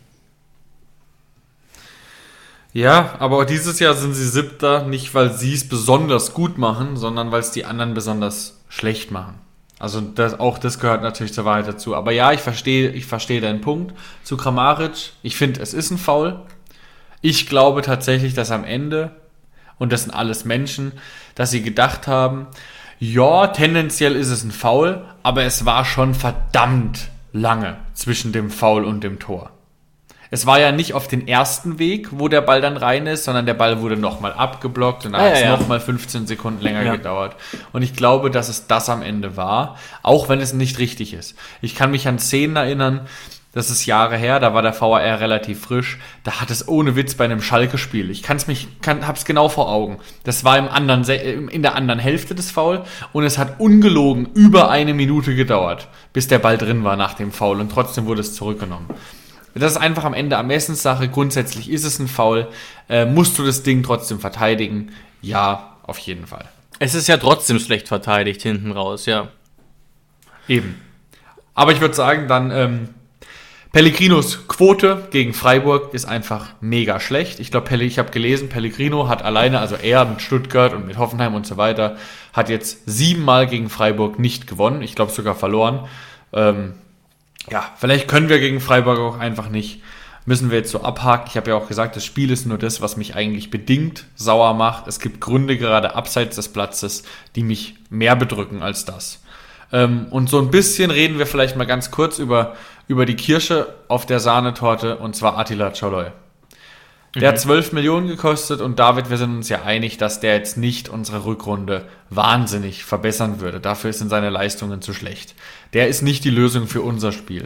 Ja, aber auch dieses Jahr sind sie 7. nicht, weil sie es besonders gut machen, sondern weil es die anderen besonders schlecht machen. Also das gehört natürlich zur Wahrheit dazu. Aber ja, ich verstehe deinen Punkt. Zu Kramaric, ich finde, es ist ein Foul. Ich glaube tatsächlich, dass am Ende, und das sind alles Menschen, dass sie gedacht haben, ja, tendenziell ist es ein Foul, aber es war schon verdammt lange zwischen dem Foul und dem Tor. Es war ja nicht auf den ersten Weg, wo der Ball dann rein ist, sondern der Ball wurde nochmal abgeblockt und dann hat es nochmal 15 Sekunden länger gedauert. Und ich glaube, dass es das amEnde war, auch wenn es nicht richtig ist. Ich kann mich an Szenen erinnern, das ist Jahre her, da war der VAR relativ frisch, da hat es ohne Witz bei einem Schalke-Spiel, hab's genau vor Augen, das war in der anderen Hälfte des Foul und es hat ungelogen über 1 Minute gedauert, bis der Ball drin war nach dem Foul und trotzdem wurde es zurückgenommen. Das ist einfach am Ende Ermessenssache, grundsätzlich ist es ein Foul, musst du das Ding trotzdem verteidigen? Ja, auf jeden Fall. Es ist ja trotzdem schlecht verteidigt hinten raus, ja. Eben. Aber ich würde sagen, dann Pellegrinos Quote gegen Freiburg ist einfach mega schlecht. Ich glaube, ich habe gelesen, Pellegrino hat alleine, also er mit Stuttgart und mit Hoffenheim und so weiter, hat jetzt 7 Mal gegen Freiburg nicht gewonnen. Ich glaube sogar verloren. Ja, vielleicht können wir gegen Freiburg auch einfach nicht. Müssen wir jetzt so abhaken. Ich habe ja auch gesagt, das Spiel ist nur das, was mich eigentlich bedingt sauer macht. Es gibt Gründe gerade abseits des Platzes, die mich mehr bedrücken als das. Und so ein bisschen reden wir vielleicht mal ganz kurz über die Kirsche auf der Sahnetorte, und zwar Attila Czoloi. Der hat 12 Millionen gekostet und David, wir sind uns ja einig, dass der jetzt nicht unsere Rückrunde wahnsinnig verbessern würde. Dafür sind seine Leistungen zu schlecht. Der ist nicht die Lösung für unser Spiel.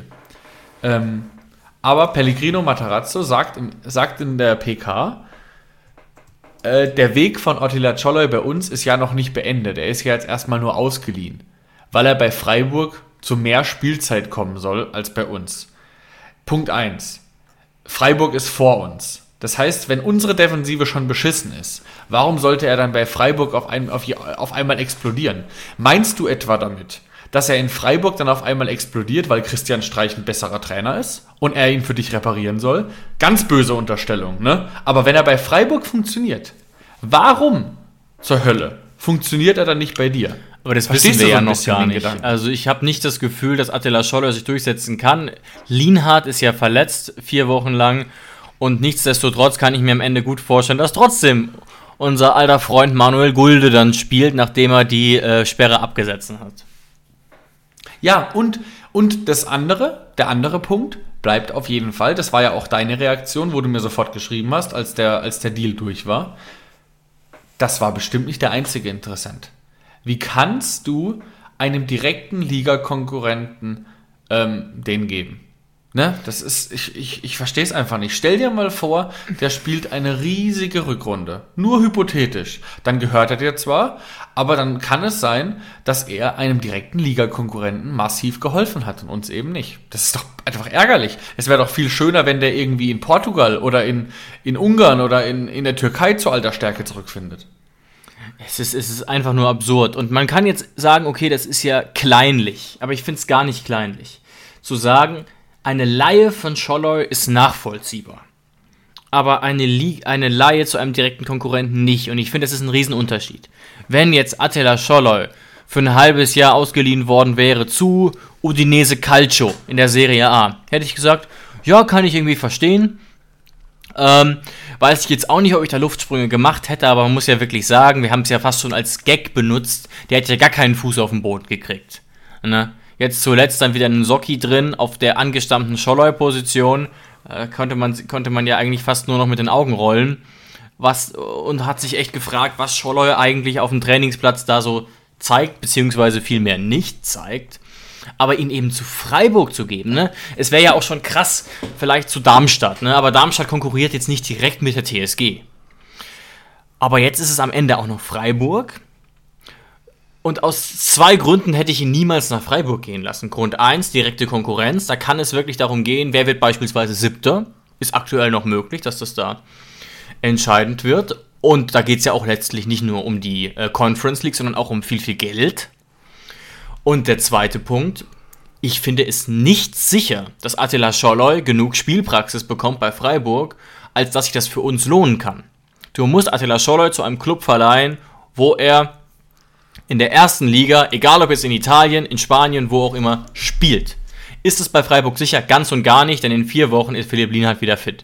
Aber Pellegrino Matarazzo sagt in der PK, der Weg von Attila Czoloi bei uns ist ja noch nicht beendet. Er ist ja jetzt erstmal nur ausgeliehen, weil er bei Freiburg zu mehr Spielzeit kommen soll als bei uns. Punkt 1. Freiburg ist vor uns. Das heißt, wenn unsere Defensive schon beschissen ist, warum sollte er dann bei Freiburg auf einmal explodieren? Meinst du etwa damit, dass er in Freiburg dann auf einmal explodiert, weil Christian Streich ein besserer Trainer ist und er ihn für dich reparieren soll? Ganz böse Unterstellung, ne? Aber wenn er bei Freiburg funktioniert, warum zur Hölle funktioniert er dann nicht bei dir? Aber das wissen wir ja noch gar nicht. Also ich habe nicht das Gefühl, dass Attila Scholler sich durchsetzen kann. Lienhardt ist ja verletzt 4 Wochen lang und nichtsdestotrotz kann ich mir am Ende gut vorstellen, dass trotzdem unser alter Freund Manuel Gulde dann spielt, nachdem er die Sperre abgesetzt hat. Ja, und der andere Punkt bleibt auf jeden Fall, das war ja auch deine Reaktion, wo du mir sofort geschrieben hast, als der Deal durch war. Das war bestimmt nicht der einzige Interessent. Wie kannst du einem direkten Ligakonkurrenten den geben? Ne? Das ist, ich verstehe es einfach nicht. Stell dir mal vor, der spielt eine riesige Rückrunde. Nur hypothetisch. Dann gehört er dir zwar, aber dann kann es sein, dass er einem direkten Ligakonkurrenten massiv geholfen hat und uns eben nicht. Das ist doch einfach ärgerlich. Es wäre doch viel schöner, wenn der irgendwie in Portugal oder in Ungarn oder in der Türkei zu alter Stärke zurückfindet. Es ist einfach nur absurd. Und man kann jetzt sagen, okay, das ist ja kleinlich. Aber ich finde es gar nicht kleinlich. Zu sagen, eine Leihe von Scholloy ist nachvollziehbar. Aber eine Leihe zu einem direkten Konkurrenten nicht. Und ich finde, das ist ein Riesenunterschied. Wenn jetzt Attila Scholloy für ein halbes Jahr ausgeliehen worden wäre zu Udinese Calcio in der Serie A, hätte ich gesagt, ja, kann ich irgendwie verstehen. Weiß ich jetzt auch nicht, ob ich da Luftsprünge gemacht hätte, aber man muss ja wirklich sagen, wir haben es ja fast schon als Gag benutzt, der hätte ja gar keinen Fuß auf den Boden gekriegt. Ne? Jetzt zuletzt dann wieder einen Socki drin auf der angestammten Scholloy-Position, konnte man ja eigentlich fast nur noch mit den Augen rollen, und hat sich echt gefragt, was Scholloy eigentlich auf dem Trainingsplatz da so zeigt, beziehungsweise vielmehr nicht zeigt. Aber ihn eben zu Freiburg zu geben, ne? Es wäre ja auch schon krass, vielleicht zu Darmstadt, ne? Aber Darmstadt konkurriert jetzt nicht direkt mit der TSG. Aber jetzt ist es am Ende auch noch Freiburg. Und aus 2 Gründen hätte ich ihn niemals nach Freiburg gehen lassen. Grund 1, direkte Konkurrenz. Da kann es wirklich darum gehen, wer wird beispielsweise 7. Ist aktuell noch möglich, dass das da entscheidend wird. Und da geht es ja auch letztlich nicht nur um die Conference League, sondern auch um viel, viel Geld. Und der zweite Punkt, ich finde es nicht sicher, dass Attila Scholloy genug Spielpraxis bekommt bei Freiburg, als dass sich das für uns lohnen kann. Du musst Attila Scholloy zu einem Club verleihen, wo er in der ersten Liga, egal ob jetzt in Italien, in Spanien, wo auch immer, spielt. Ist es bei Freiburg sicher? Ganz und gar nicht, denn in 4 Wochen ist Philipp Lienhardt wieder fit.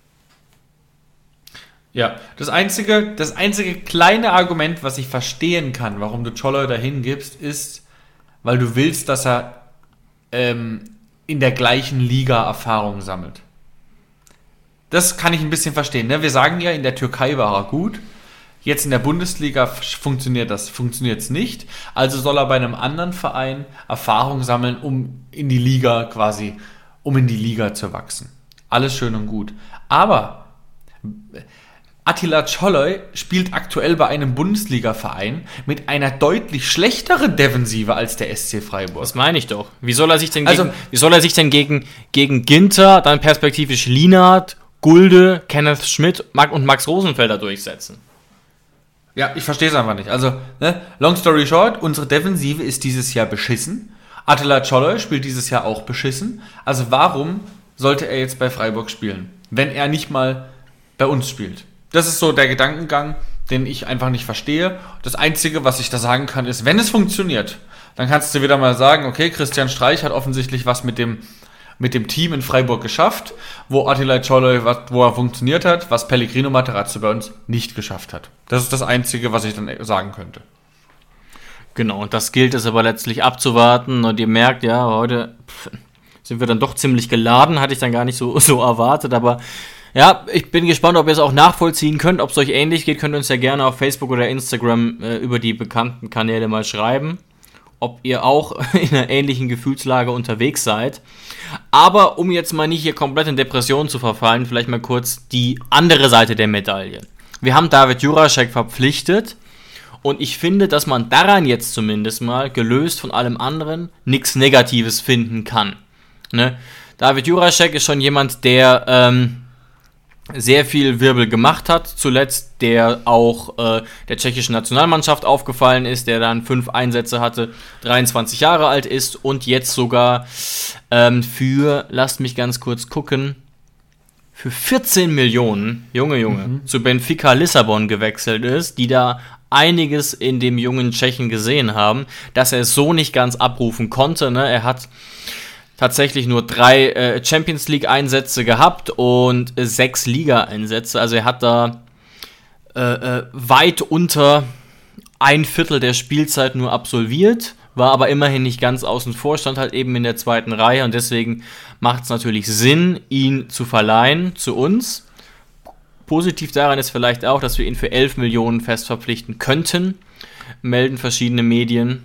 Ja, das einzige kleine Argument, was ich verstehen kann, warum du Scholloy dahin gibst, ist, weil du willst, dass er in der gleichen Liga Erfahrung sammelt. Das kann ich ein bisschen verstehen. Ne? Wir sagen ja, in der Türkei war er gut. Jetzt in der Bundesliga funktioniert es nicht. Also soll er bei einem anderen Verein Erfahrung sammeln, um in die Liga zu wachsen. Alles schön und gut. Aber Attila Scholloy spielt aktuell bei einem Bundesliga-Verein mit einer deutlich schlechteren Defensive als der SC Freiburg. Das meine ich doch. Wie soll er sich denn gegen Ginter, dann perspektivisch Lienhardt, Gulde, Kenneth Schmidt und Max Rosenfelder durchsetzen? Ja, ich verstehe es einfach nicht. Also, long story short, unsere Defensive ist dieses Jahr beschissen. Attila Scholloy spielt dieses Jahr auch beschissen. Also warum sollte er jetzt bei Freiburg spielen, wenn er nicht mal bei uns spielt? Das ist so der Gedankengang, den ich einfach nicht verstehe. Das Einzige, was ich da sagen kann, ist, wenn es funktioniert, dann kannst du wieder mal sagen, okay, Christian Streich hat offensichtlich was mit dem Team in Freiburg geschafft, wo Attila Scholloy, wo er funktioniert hat, was Pellegrino Matarazzo bei uns nicht geschafft hat. Das ist das Einzige, was ich dann sagen könnte. Genau, und das gilt es aber letztlich abzuwarten. Und ihr merkt, ja, heute sind wir dann doch ziemlich geladen, hatte ich dann gar nicht so erwartet, aber ja, ich bin gespannt, ob ihr es auch nachvollziehen könnt, ob es euch ähnlich geht. Könnt ihr uns ja gerne auf Facebook oder Instagram über die bekannten Kanäle mal schreiben, ob ihr auch in einer ähnlichen Gefühlslage unterwegs seid. Aber um jetzt mal nicht hier komplett in Depressionen zu verfallen, vielleicht mal kurz die andere Seite der Medaille. Wir haben David Jurasek verpflichtet und ich finde, dass man daran jetzt zumindest mal, gelöst von allem anderen, nichts Negatives finden kann. Ne? David Jurasek ist schon jemand, der sehr viel Wirbel gemacht hat, zuletzt, der auch der tschechischen Nationalmannschaft aufgefallen ist, der dann 5 Einsätze hatte, 23 Jahre alt ist und jetzt sogar lasst mich ganz kurz gucken, für 14 Millionen, zu Benfica Lissabon gewechselt ist, die da einiges in dem jungen Tschechen gesehen haben, dass er es so nicht ganz abrufen konnte. Ne? Er hat tatsächlich nur 3 Champions League Einsätze gehabt und 6 Liga-Einsätze. Also er hat da weit unter 1/4 der Spielzeit nur absolviert, war aber immerhin nicht ganz außen vor, stand halt eben in der zweiten Reihe und deswegen macht es natürlich Sinn, ihn zu verleihen zu uns. Positiv daran ist vielleicht auch, dass wir ihn für 11 Millionen fest verpflichten könnten, melden verschiedene Medien.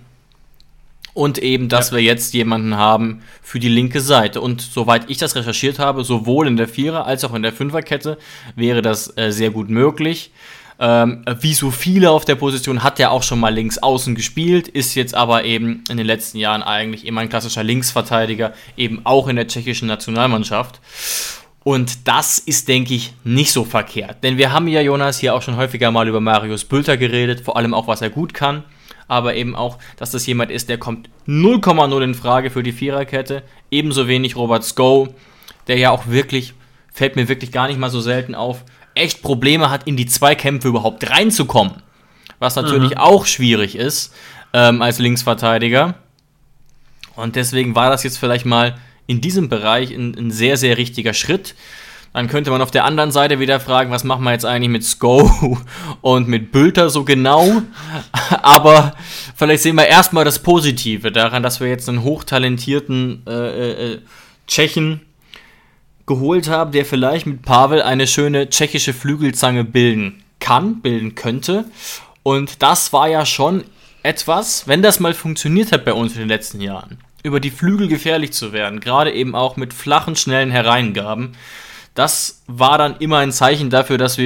Und eben, dass wir jetzt jemanden haben für die linke Seite. Und soweit ich das recherchiert habe, sowohl in der Vierer- als auch in der Fünferkette wäre das sehr gut möglich. Wie so viele auf der Position hat er auch schon mal links außen gespielt, ist jetzt aber eben in den letzten Jahren eigentlich immer ein klassischer Linksverteidiger, eben auch in der tschechischen Nationalmannschaft. Und das ist, denke ich, nicht so verkehrt. Denn wir haben ja, Jonas, hier auch schon häufiger mal über Marius Bülter geredet, vor allem auch, was er gut kann. Aber eben auch, dass das jemand ist, der kommt 0,0 in Frage für die Viererkette. Ebenso wenig Robert Sko, der ja auch wirklich, fällt mir wirklich gar nicht mal so selten auf, echt Probleme hat, in die Zweikämpfe überhaupt reinzukommen. Was natürlich auch schwierig ist als Linksverteidiger. Und deswegen war das jetzt vielleicht mal in diesem Bereich ein sehr, sehr richtiger Schritt. Dann könnte man auf der anderen Seite wieder fragen, was machen wir jetzt eigentlich mit Sko und mit Bülter so genau? Aber vielleicht sehen wir erstmal das Positive daran, dass wir jetzt einen hochtalentierten Tschechen geholt haben, der vielleicht mit Pavel eine schöne tschechische Flügelzange bilden könnte. Und das war ja schon etwas, wenn das mal funktioniert hat bei uns in den letzten Jahren, über die Flügel gefährlich zu werden, gerade eben auch mit flachen, schnellen Hereingaben. Das war dann immer ein Zeichen dafür, dass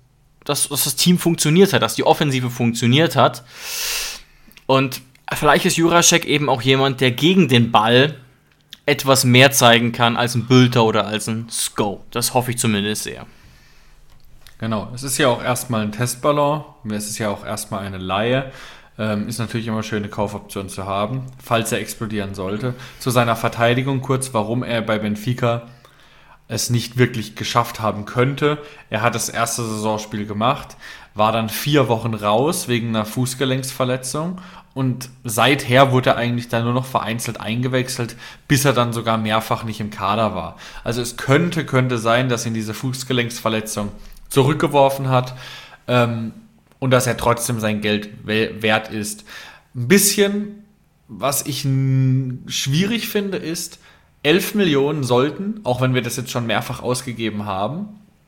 das Team funktioniert hat, dass die Offensive funktioniert hat. Und vielleicht ist Jurasek eben auch jemand, der gegen den Ball etwas mehr zeigen kann als ein Bülter oder als ein Sko. Das hoffe ich zumindest sehr. Genau, es ist ja auch erstmal ein Testballon, es ist ja auch erstmal eine Leihe. Ist natürlich immer schön, eine Kaufoption zu haben, falls er explodieren sollte. Zu seiner Verteidigung kurz, warum er bei Benfica es nicht wirklich geschafft haben könnte. Er hat das erste Saisonspiel gemacht, war dann 4 Wochen raus wegen einer Fußgelenksverletzung und seither wurde er eigentlich dann nur noch vereinzelt eingewechselt, bis er dann sogar mehrfach nicht im Kader war. Also es könnte sein, dass ihn diese Fußgelenksverletzung zurückgeworfen hat und dass er trotzdem sein Geld wert ist. Ein bisschen, was ich schwierig finde, ist, 11 Millionen sollten, auch wenn wir das jetzt schon mehrfach ausgegeben haben,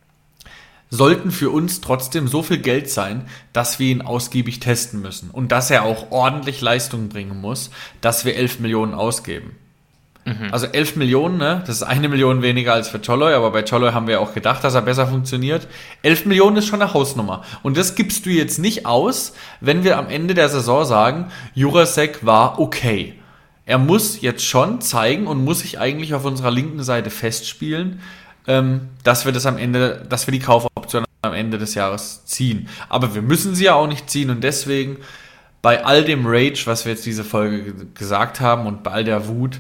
sollten für uns trotzdem so viel Geld sein, dass wir ihn ausgiebig testen müssen und dass er auch ordentlich Leistung bringen muss, dass wir 11 Millionen ausgeben. Also 11 Millionen, ne? Das ist 1 Million weniger als für Czoloj, aber bei Czoloj haben wir auch gedacht, dass er besser funktioniert. 11 Millionen ist schon eine Hausnummer. Und das gibst du jetzt nicht aus, wenn wir am Ende der Saison sagen, Jurasek war okay. Er muss jetzt schon zeigen und muss sich eigentlich auf unserer linken Seite festspielen, dass wir die Kaufoption am Ende des Jahres ziehen. Aber wir müssen sie ja auch nicht ziehen und deswegen bei all dem Rage, was wir jetzt diese Folge gesagt haben und bei all der Wut,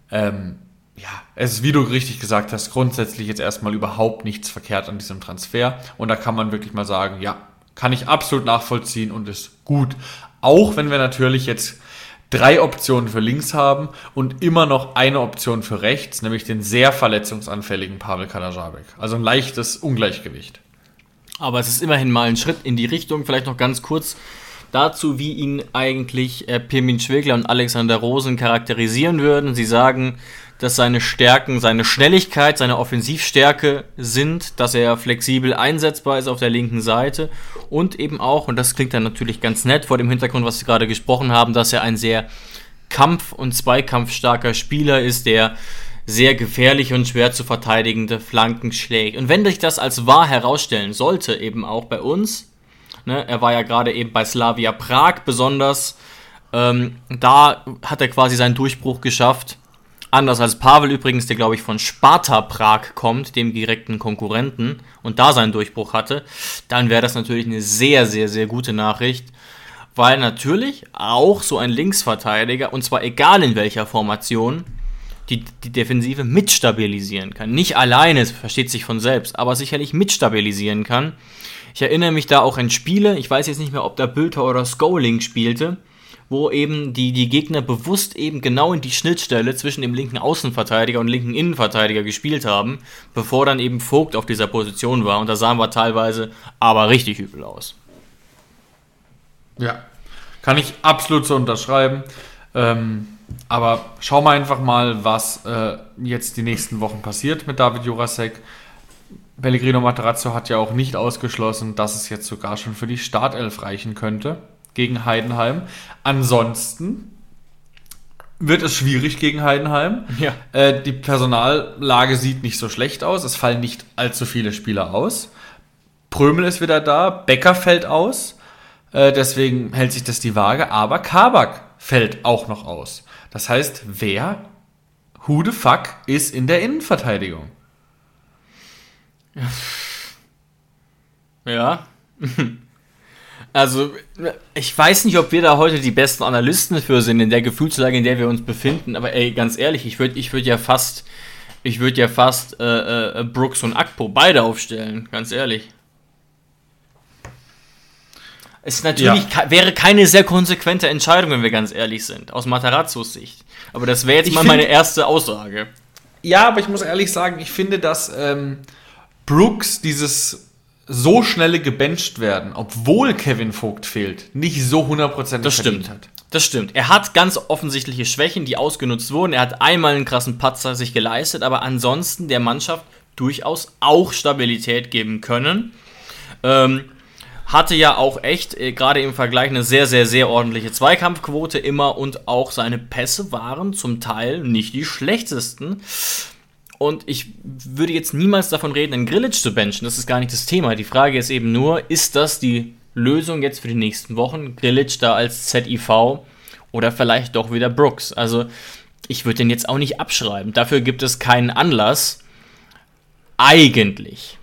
es ist, wie du richtig gesagt hast, grundsätzlich jetzt erstmal überhaupt nichts verkehrt an diesem Transfer. Und da kann man wirklich mal sagen, ja, kann ich absolut nachvollziehen und ist gut. Auch wenn wir natürlich jetzt 3 Optionen für links haben und immer noch eine Option für rechts, nämlich den sehr verletzungsanfälligen Pavel Kadajabek. Also ein leichtes Ungleichgewicht. Aber es ist immerhin mal ein Schritt in die Richtung. Vielleicht noch ganz kurz dazu, wie ihn eigentlich Pirmin Schwegler und Alexander Rosen charakterisieren würden. Sie sagen, dass seine Stärken, seine Schnelligkeit, seine Offensivstärke sind, dass er flexibel einsetzbar ist auf der linken Seite und eben auch, und das klingt dann natürlich ganz nett vor dem Hintergrund, was Sie gerade gesprochen haben, dass er ein sehr kampf- und zweikampfstarker Spieler ist, der sehr gefährliche und schwer zu verteidigende Flanken schlägt. Und wenn sich das als wahr herausstellen sollte, eben auch bei uns, ne, er war ja gerade eben bei Slavia Prag besonders, da hat er quasi seinen Durchbruch geschafft. Anders als Pavel übrigens, der glaube ich von Sparta Prag kommt, dem direkten Konkurrenten, und da seinen Durchbruch hatte, dann wäre das natürlich eine sehr, sehr, sehr gute Nachricht, weil natürlich auch so ein Linksverteidiger, und zwar egal in welcher Formation, die Defensive mitstabilisieren kann. Nicht alleine, es versteht sich von selbst, aber sicherlich mitstabilisieren kann. Ich erinnere mich da auch an Spiele, ich weiß jetzt nicht mehr, ob da Bülter oder Schooling spielte, wo eben die Gegner bewusst eben genau in die Schnittstelle zwischen dem linken Außenverteidiger und linken Innenverteidiger gespielt haben, bevor dann eben Vogt auf dieser Position war. Und da sahen wir teilweise aber richtig übel aus. Ja, kann ich absolut so unterschreiben. Aber schauen wir einfach mal, was jetzt die nächsten Wochen passiert mit David Jurasek. Pellegrino Matarazzo hat ja auch nicht ausgeschlossen, dass es jetzt sogar schon für die Startelf reichen könnte gegen Heidenheim. Ansonsten wird es schwierig gegen Heidenheim. Ja. Die Personallage sieht nicht so schlecht aus. Es fallen nicht allzu viele Spieler aus. Prömel ist wieder da. Becker fällt aus. Deswegen hält sich das die Waage. Aber Kabak fällt auch noch aus. Das heißt, who the fuck ist in der Innenverteidigung? Ja. Also, ich weiß nicht, ob wir da heute die besten Analysten für sind, in der Gefühlslage, in der wir uns befinden, aber ey, ganz ehrlich, ich würde ja fast Brooks und Akpo beide aufstellen, ganz ehrlich. Es natürlich wäre keine sehr konsequente Entscheidung, wenn wir ganz ehrlich sind, aus Matarazzos Sicht. Aber das wäre jetzt meine erste Aussage. Ja, aber ich muss ehrlich sagen, ich finde, dass Brooks dieses so schnelle gebencht werden, obwohl Kevin Vogt fehlt, nicht so 100% verdient hat. Das stimmt. Er hat ganz offensichtliche Schwächen, die ausgenutzt wurden. Er hat einmal einen krassen Patzer sich geleistet, aber ansonsten der Mannschaft durchaus auch Stabilität geben können. Hatte ja auch echt, gerade im Vergleich, eine sehr, sehr, sehr ordentliche Zweikampfquote immer, und auch seine Pässe waren zum Teil nicht die schlechtesten. Und ich würde jetzt niemals davon reden, einen Grilic zu benchen. Das ist gar nicht das Thema. Die Frage ist eben nur, ist das die Lösung jetzt für die nächsten Wochen? Grilic da als ZIV oder vielleicht doch wieder Brooks? Also ich würde den jetzt auch nicht abschreiben. Dafür gibt es keinen Anlass. Eigentlich.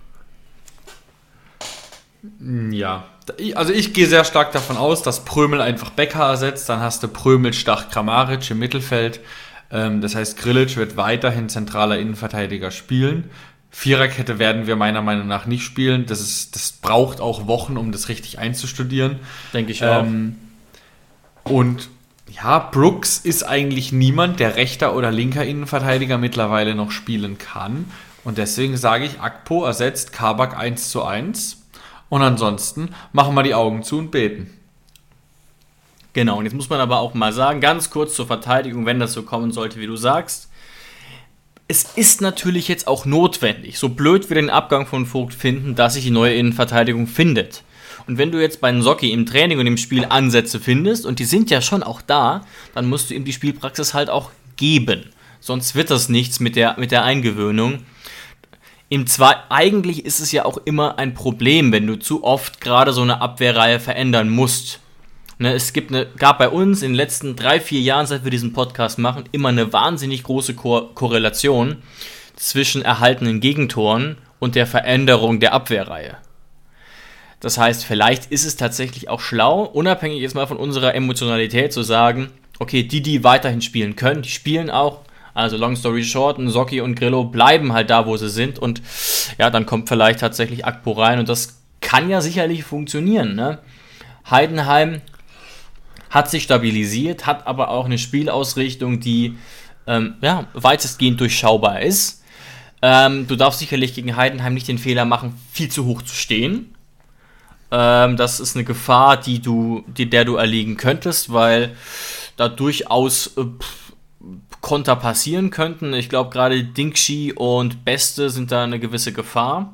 Ja, also ich gehe sehr stark davon aus, dass Prömel einfach Becker ersetzt. Dann hast du Prömel, Stach, Kramaric im Mittelfeld. Das heißt, Grilic wird weiterhin zentraler Innenverteidiger spielen. Viererkette werden wir meiner Meinung nach nicht spielen. Das braucht auch Wochen, um das richtig einzustudieren. Denke ich auch. Und ja, Brooks ist eigentlich niemand, der rechter oder linker Innenverteidiger mittlerweile noch spielen kann. Und deswegen sage ich, Akpo ersetzt Kabak 1:1. Und ansonsten machen wir die Augen zu und beten. Genau, und jetzt muss man aber auch mal sagen, ganz kurz zur Verteidigung, wenn das so kommen sollte, wie du sagst. Es ist natürlich jetzt auch notwendig, so blöd wir den Abgang von Vogt finden, dass sich die neue Innenverteidigung findet. Und wenn du jetzt bei Nsocki im Training und im Spiel Ansätze findest, und die sind ja schon auch da, dann musst du ihm die Spielpraxis halt auch geben. Sonst wird das nichts mit der Eingewöhnung. Eigentlich ist es ja auch immer ein Problem, wenn du zu oft gerade so eine Abwehrreihe verändern musst. Es gab bei uns in den letzten 3-4 Jahren, seit wir diesen Podcast machen, immer eine wahnsinnig große Korrelation zwischen erhaltenen Gegentoren und der Veränderung der Abwehrreihe. Das heißt, vielleicht ist es tatsächlich auch schlau, unabhängig jetzt mal von unserer Emotionalität, zu sagen, okay, die weiterhin spielen können, die spielen auch. Also long story short, Nsocki und Grillo bleiben halt da, wo sie sind, und ja, dann kommt vielleicht tatsächlich Akpo rein, und das kann ja sicherlich funktionieren. Ne? Heidenheim hat sich stabilisiert, hat aber auch eine Spielausrichtung, die weitestgehend durchschaubar ist. Du darfst sicherlich gegen Heidenheim nicht den Fehler machen, viel zu hoch zu stehen. Das ist eine Gefahr, der du erliegen könntest, weil da durchaus Konter passieren könnten. Ich glaube, gerade Dinkshi und Beste sind da eine gewisse Gefahr.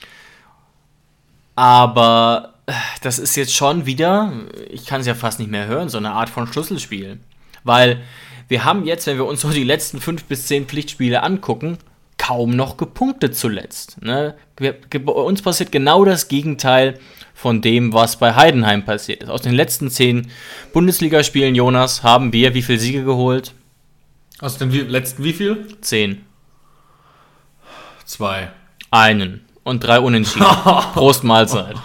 Aber das ist jetzt schon wieder, ich kann es ja fast nicht mehr hören, so eine Art von Schlüsselspiel. Weil wir haben jetzt, wenn wir uns so die letzten 5 bis 10 Pflichtspiele angucken, kaum noch gepunktet zuletzt. Ne? Bei uns passiert genau das Gegenteil von dem, was bei Heidenheim passiert ist. Aus den letzten 10 Bundesligaspielen, Jonas, haben wir wie viele Siege geholt? Aus den letzten wie viel? 10. 2. Einen. Und 3 Unentschieden. Prost Mahlzeit.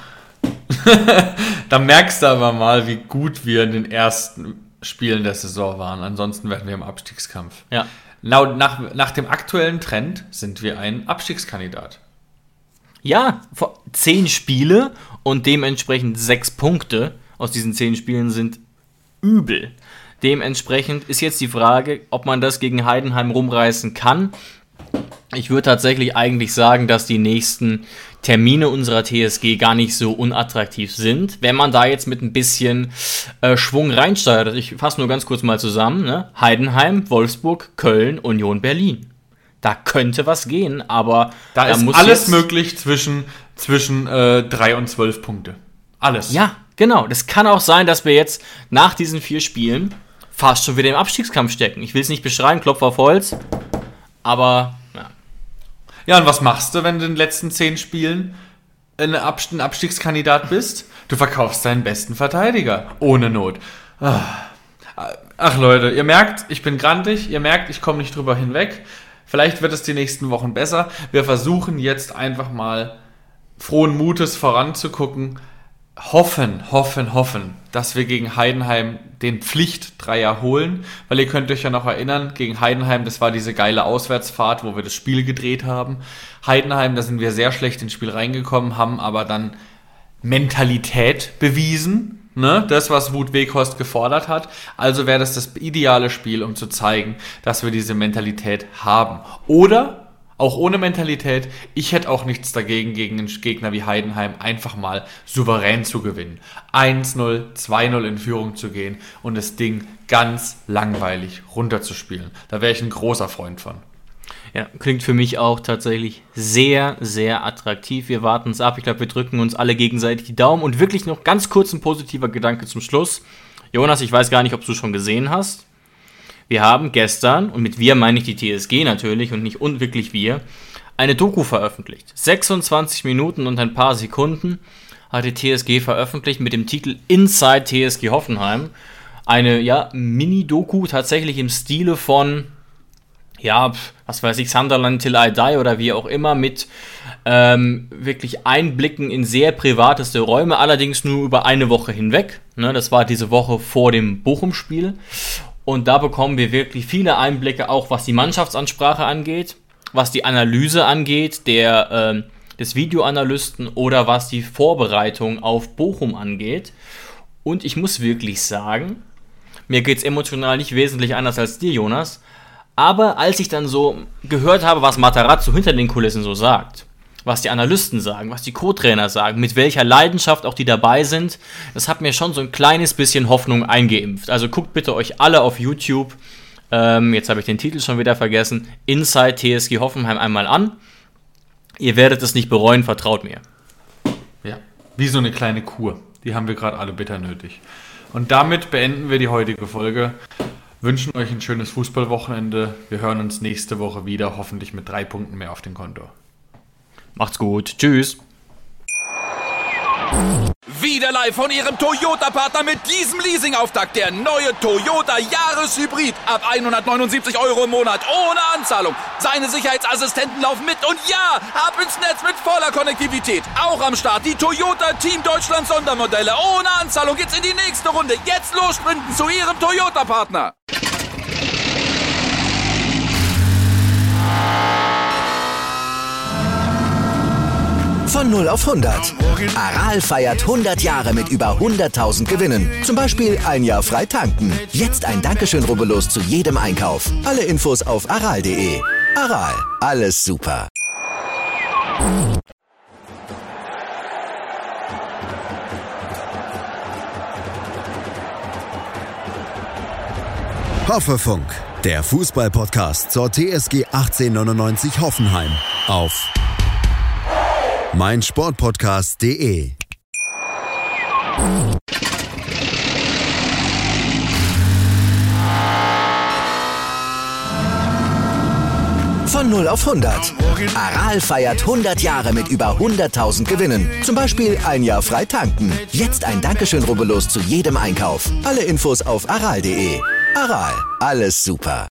Da merkst du aber mal, wie gut wir in den ersten Spielen der Saison waren. Ansonsten wären wir im Abstiegskampf. Ja. Nach dem aktuellen Trend sind wir ein Abstiegskandidat. Ja, 10 Spiele und dementsprechend 6 Punkte aus diesen 10 Spielen sind übel. Dementsprechend ist jetzt die Frage, ob man das gegen Heidenheim rumreißen kann. Ich würde tatsächlich eigentlich sagen, dass die nächsten Termine unserer TSG gar nicht so unattraktiv sind, wenn man da jetzt mit ein bisschen Schwung reinsteigert. Ich fasse nur ganz kurz mal zusammen. Ne? Heidenheim, Wolfsburg, Köln, Union Berlin. Da könnte was gehen, aber da ist muss alles möglich zwischen 3 und 12 Punkte. Alles. Ja, genau. Das kann auch sein, dass wir jetzt nach diesen 4 Spielen fast schon wieder im Abstiegskampf stecken. Ich will es nicht beschreiben, Klopf auf Holz, aber ja. Ja, und was machst du, wenn du in den letzten 10 Spielen ein Abstiegskandidat bist? Du verkaufst deinen besten Verteidiger. Ohne Not. Ach Leute, ihr merkt, ich bin grantig. Ihr merkt, ich komme nicht drüber hinweg. Vielleicht wird es die nächsten Wochen besser. Wir versuchen jetzt einfach mal frohen Mutes voranzugucken. Hoffen, dass wir gegen Heidenheim den Pflicht-Dreier holen. Weil ihr könnt euch ja noch erinnern, gegen Heidenheim, das war diese geile Auswärtsfahrt, wo wir das Spiel gedreht haben. Heidenheim, da sind wir sehr schlecht ins Spiel reingekommen, haben aber dann Mentalität bewiesen. Ne? Das, was Wout Weghorst gefordert hat. Also wäre das ideale Spiel, um zu zeigen, dass wir diese Mentalität haben. Oder, auch ohne Mentalität, ich hätte auch nichts dagegen, gegen einen Gegner wie Heidenheim einfach mal souverän zu gewinnen. 1-0, 2-0 in Führung zu gehen und das Ding ganz langweilig runterzuspielen. Da wäre ich ein großer Freund von. Ja, klingt für mich auch tatsächlich sehr, sehr attraktiv. Wir warten es ab. Ich glaube, wir drücken uns alle gegenseitig die Daumen. Und wirklich noch ganz kurz ein positiver Gedanke zum Schluss. Jonas, ich weiß gar nicht, ob du es schon gesehen hast. Wir haben gestern, und mit wir meine ich die TSG natürlich und nicht wirklich wir, eine Doku veröffentlicht. 26 Minuten und ein paar Sekunden hat die TSG veröffentlicht mit dem Titel Inside TSG Hoffenheim. Eine, Mini-Doku, tatsächlich im Stile von, was weiß ich, Sunderland Till I Die oder wie auch immer, mit wirklich Einblicken in sehr privateste Räume, allerdings nur über eine Woche hinweg. Ne, das war diese Woche vor dem Bochum-Spiel. Und da bekommen wir wirklich viele Einblicke, auch was die Mannschaftsansprache angeht, was die Analyse angeht, des Videoanalysten oder was die Vorbereitung auf Bochum angeht. Und ich muss wirklich sagen, mir geht es emotional nicht wesentlich anders als dir, Jonas. Aber als ich dann so gehört habe, was Matarazzo hinter den Kulissen so sagt, was die Analysten sagen, was die Co-Trainer sagen, mit welcher Leidenschaft auch die dabei sind, das hat mir schon so ein kleines bisschen Hoffnung eingeimpft. Also guckt bitte euch alle auf YouTube, jetzt habe ich den Titel schon wieder vergessen, Inside TSG Hoffenheim einmal an. Ihr werdet es nicht bereuen, vertraut mir. Ja, wie so eine kleine Kur. Die haben wir gerade alle bitter nötig. Und damit beenden wir die heutige Folge. Wünschen euch ein schönes Fußballwochenende. Wir hören uns nächste Woche wieder, hoffentlich mit 3 Punkten mehr auf dem Konto. Macht's gut. Tschüss. Wieder live von Ihrem Toyota-Partner mit diesem Leasing-Auftakt. Der neue Toyota Jahreshybrid. Ab 179 € im Monat. Ohne Anzahlung. Seine Sicherheitsassistenten laufen mit. Und ja, ab ins Netz mit voller Konnektivität. Auch am Start die Toyota Team Deutschland Sondermodelle. Ohne Anzahlung geht's in die nächste Runde. Jetzt los sprinten zu Ihrem Toyota-Partner. Von 0 auf 100. Aral feiert 100 Jahre mit über 100.000 Gewinnen. Zum Beispiel ein Jahr frei tanken. Jetzt ein Dankeschön, rubbellos zu jedem Einkauf. Alle Infos auf aral.de. Aral, alles super. Hoffefunk, der Fußball-Podcast zur TSG 1899 Hoffenheim auf meinsportpodcast.de. Von 0 auf 100. Aral feiert 100 Jahre mit über 100.000 Gewinnen. Zum Beispiel ein Jahr frei tanken. Jetzt ein Dankeschön, rubbellos zu jedem Einkauf. Alle Infos auf aral.de. Aral, alles super.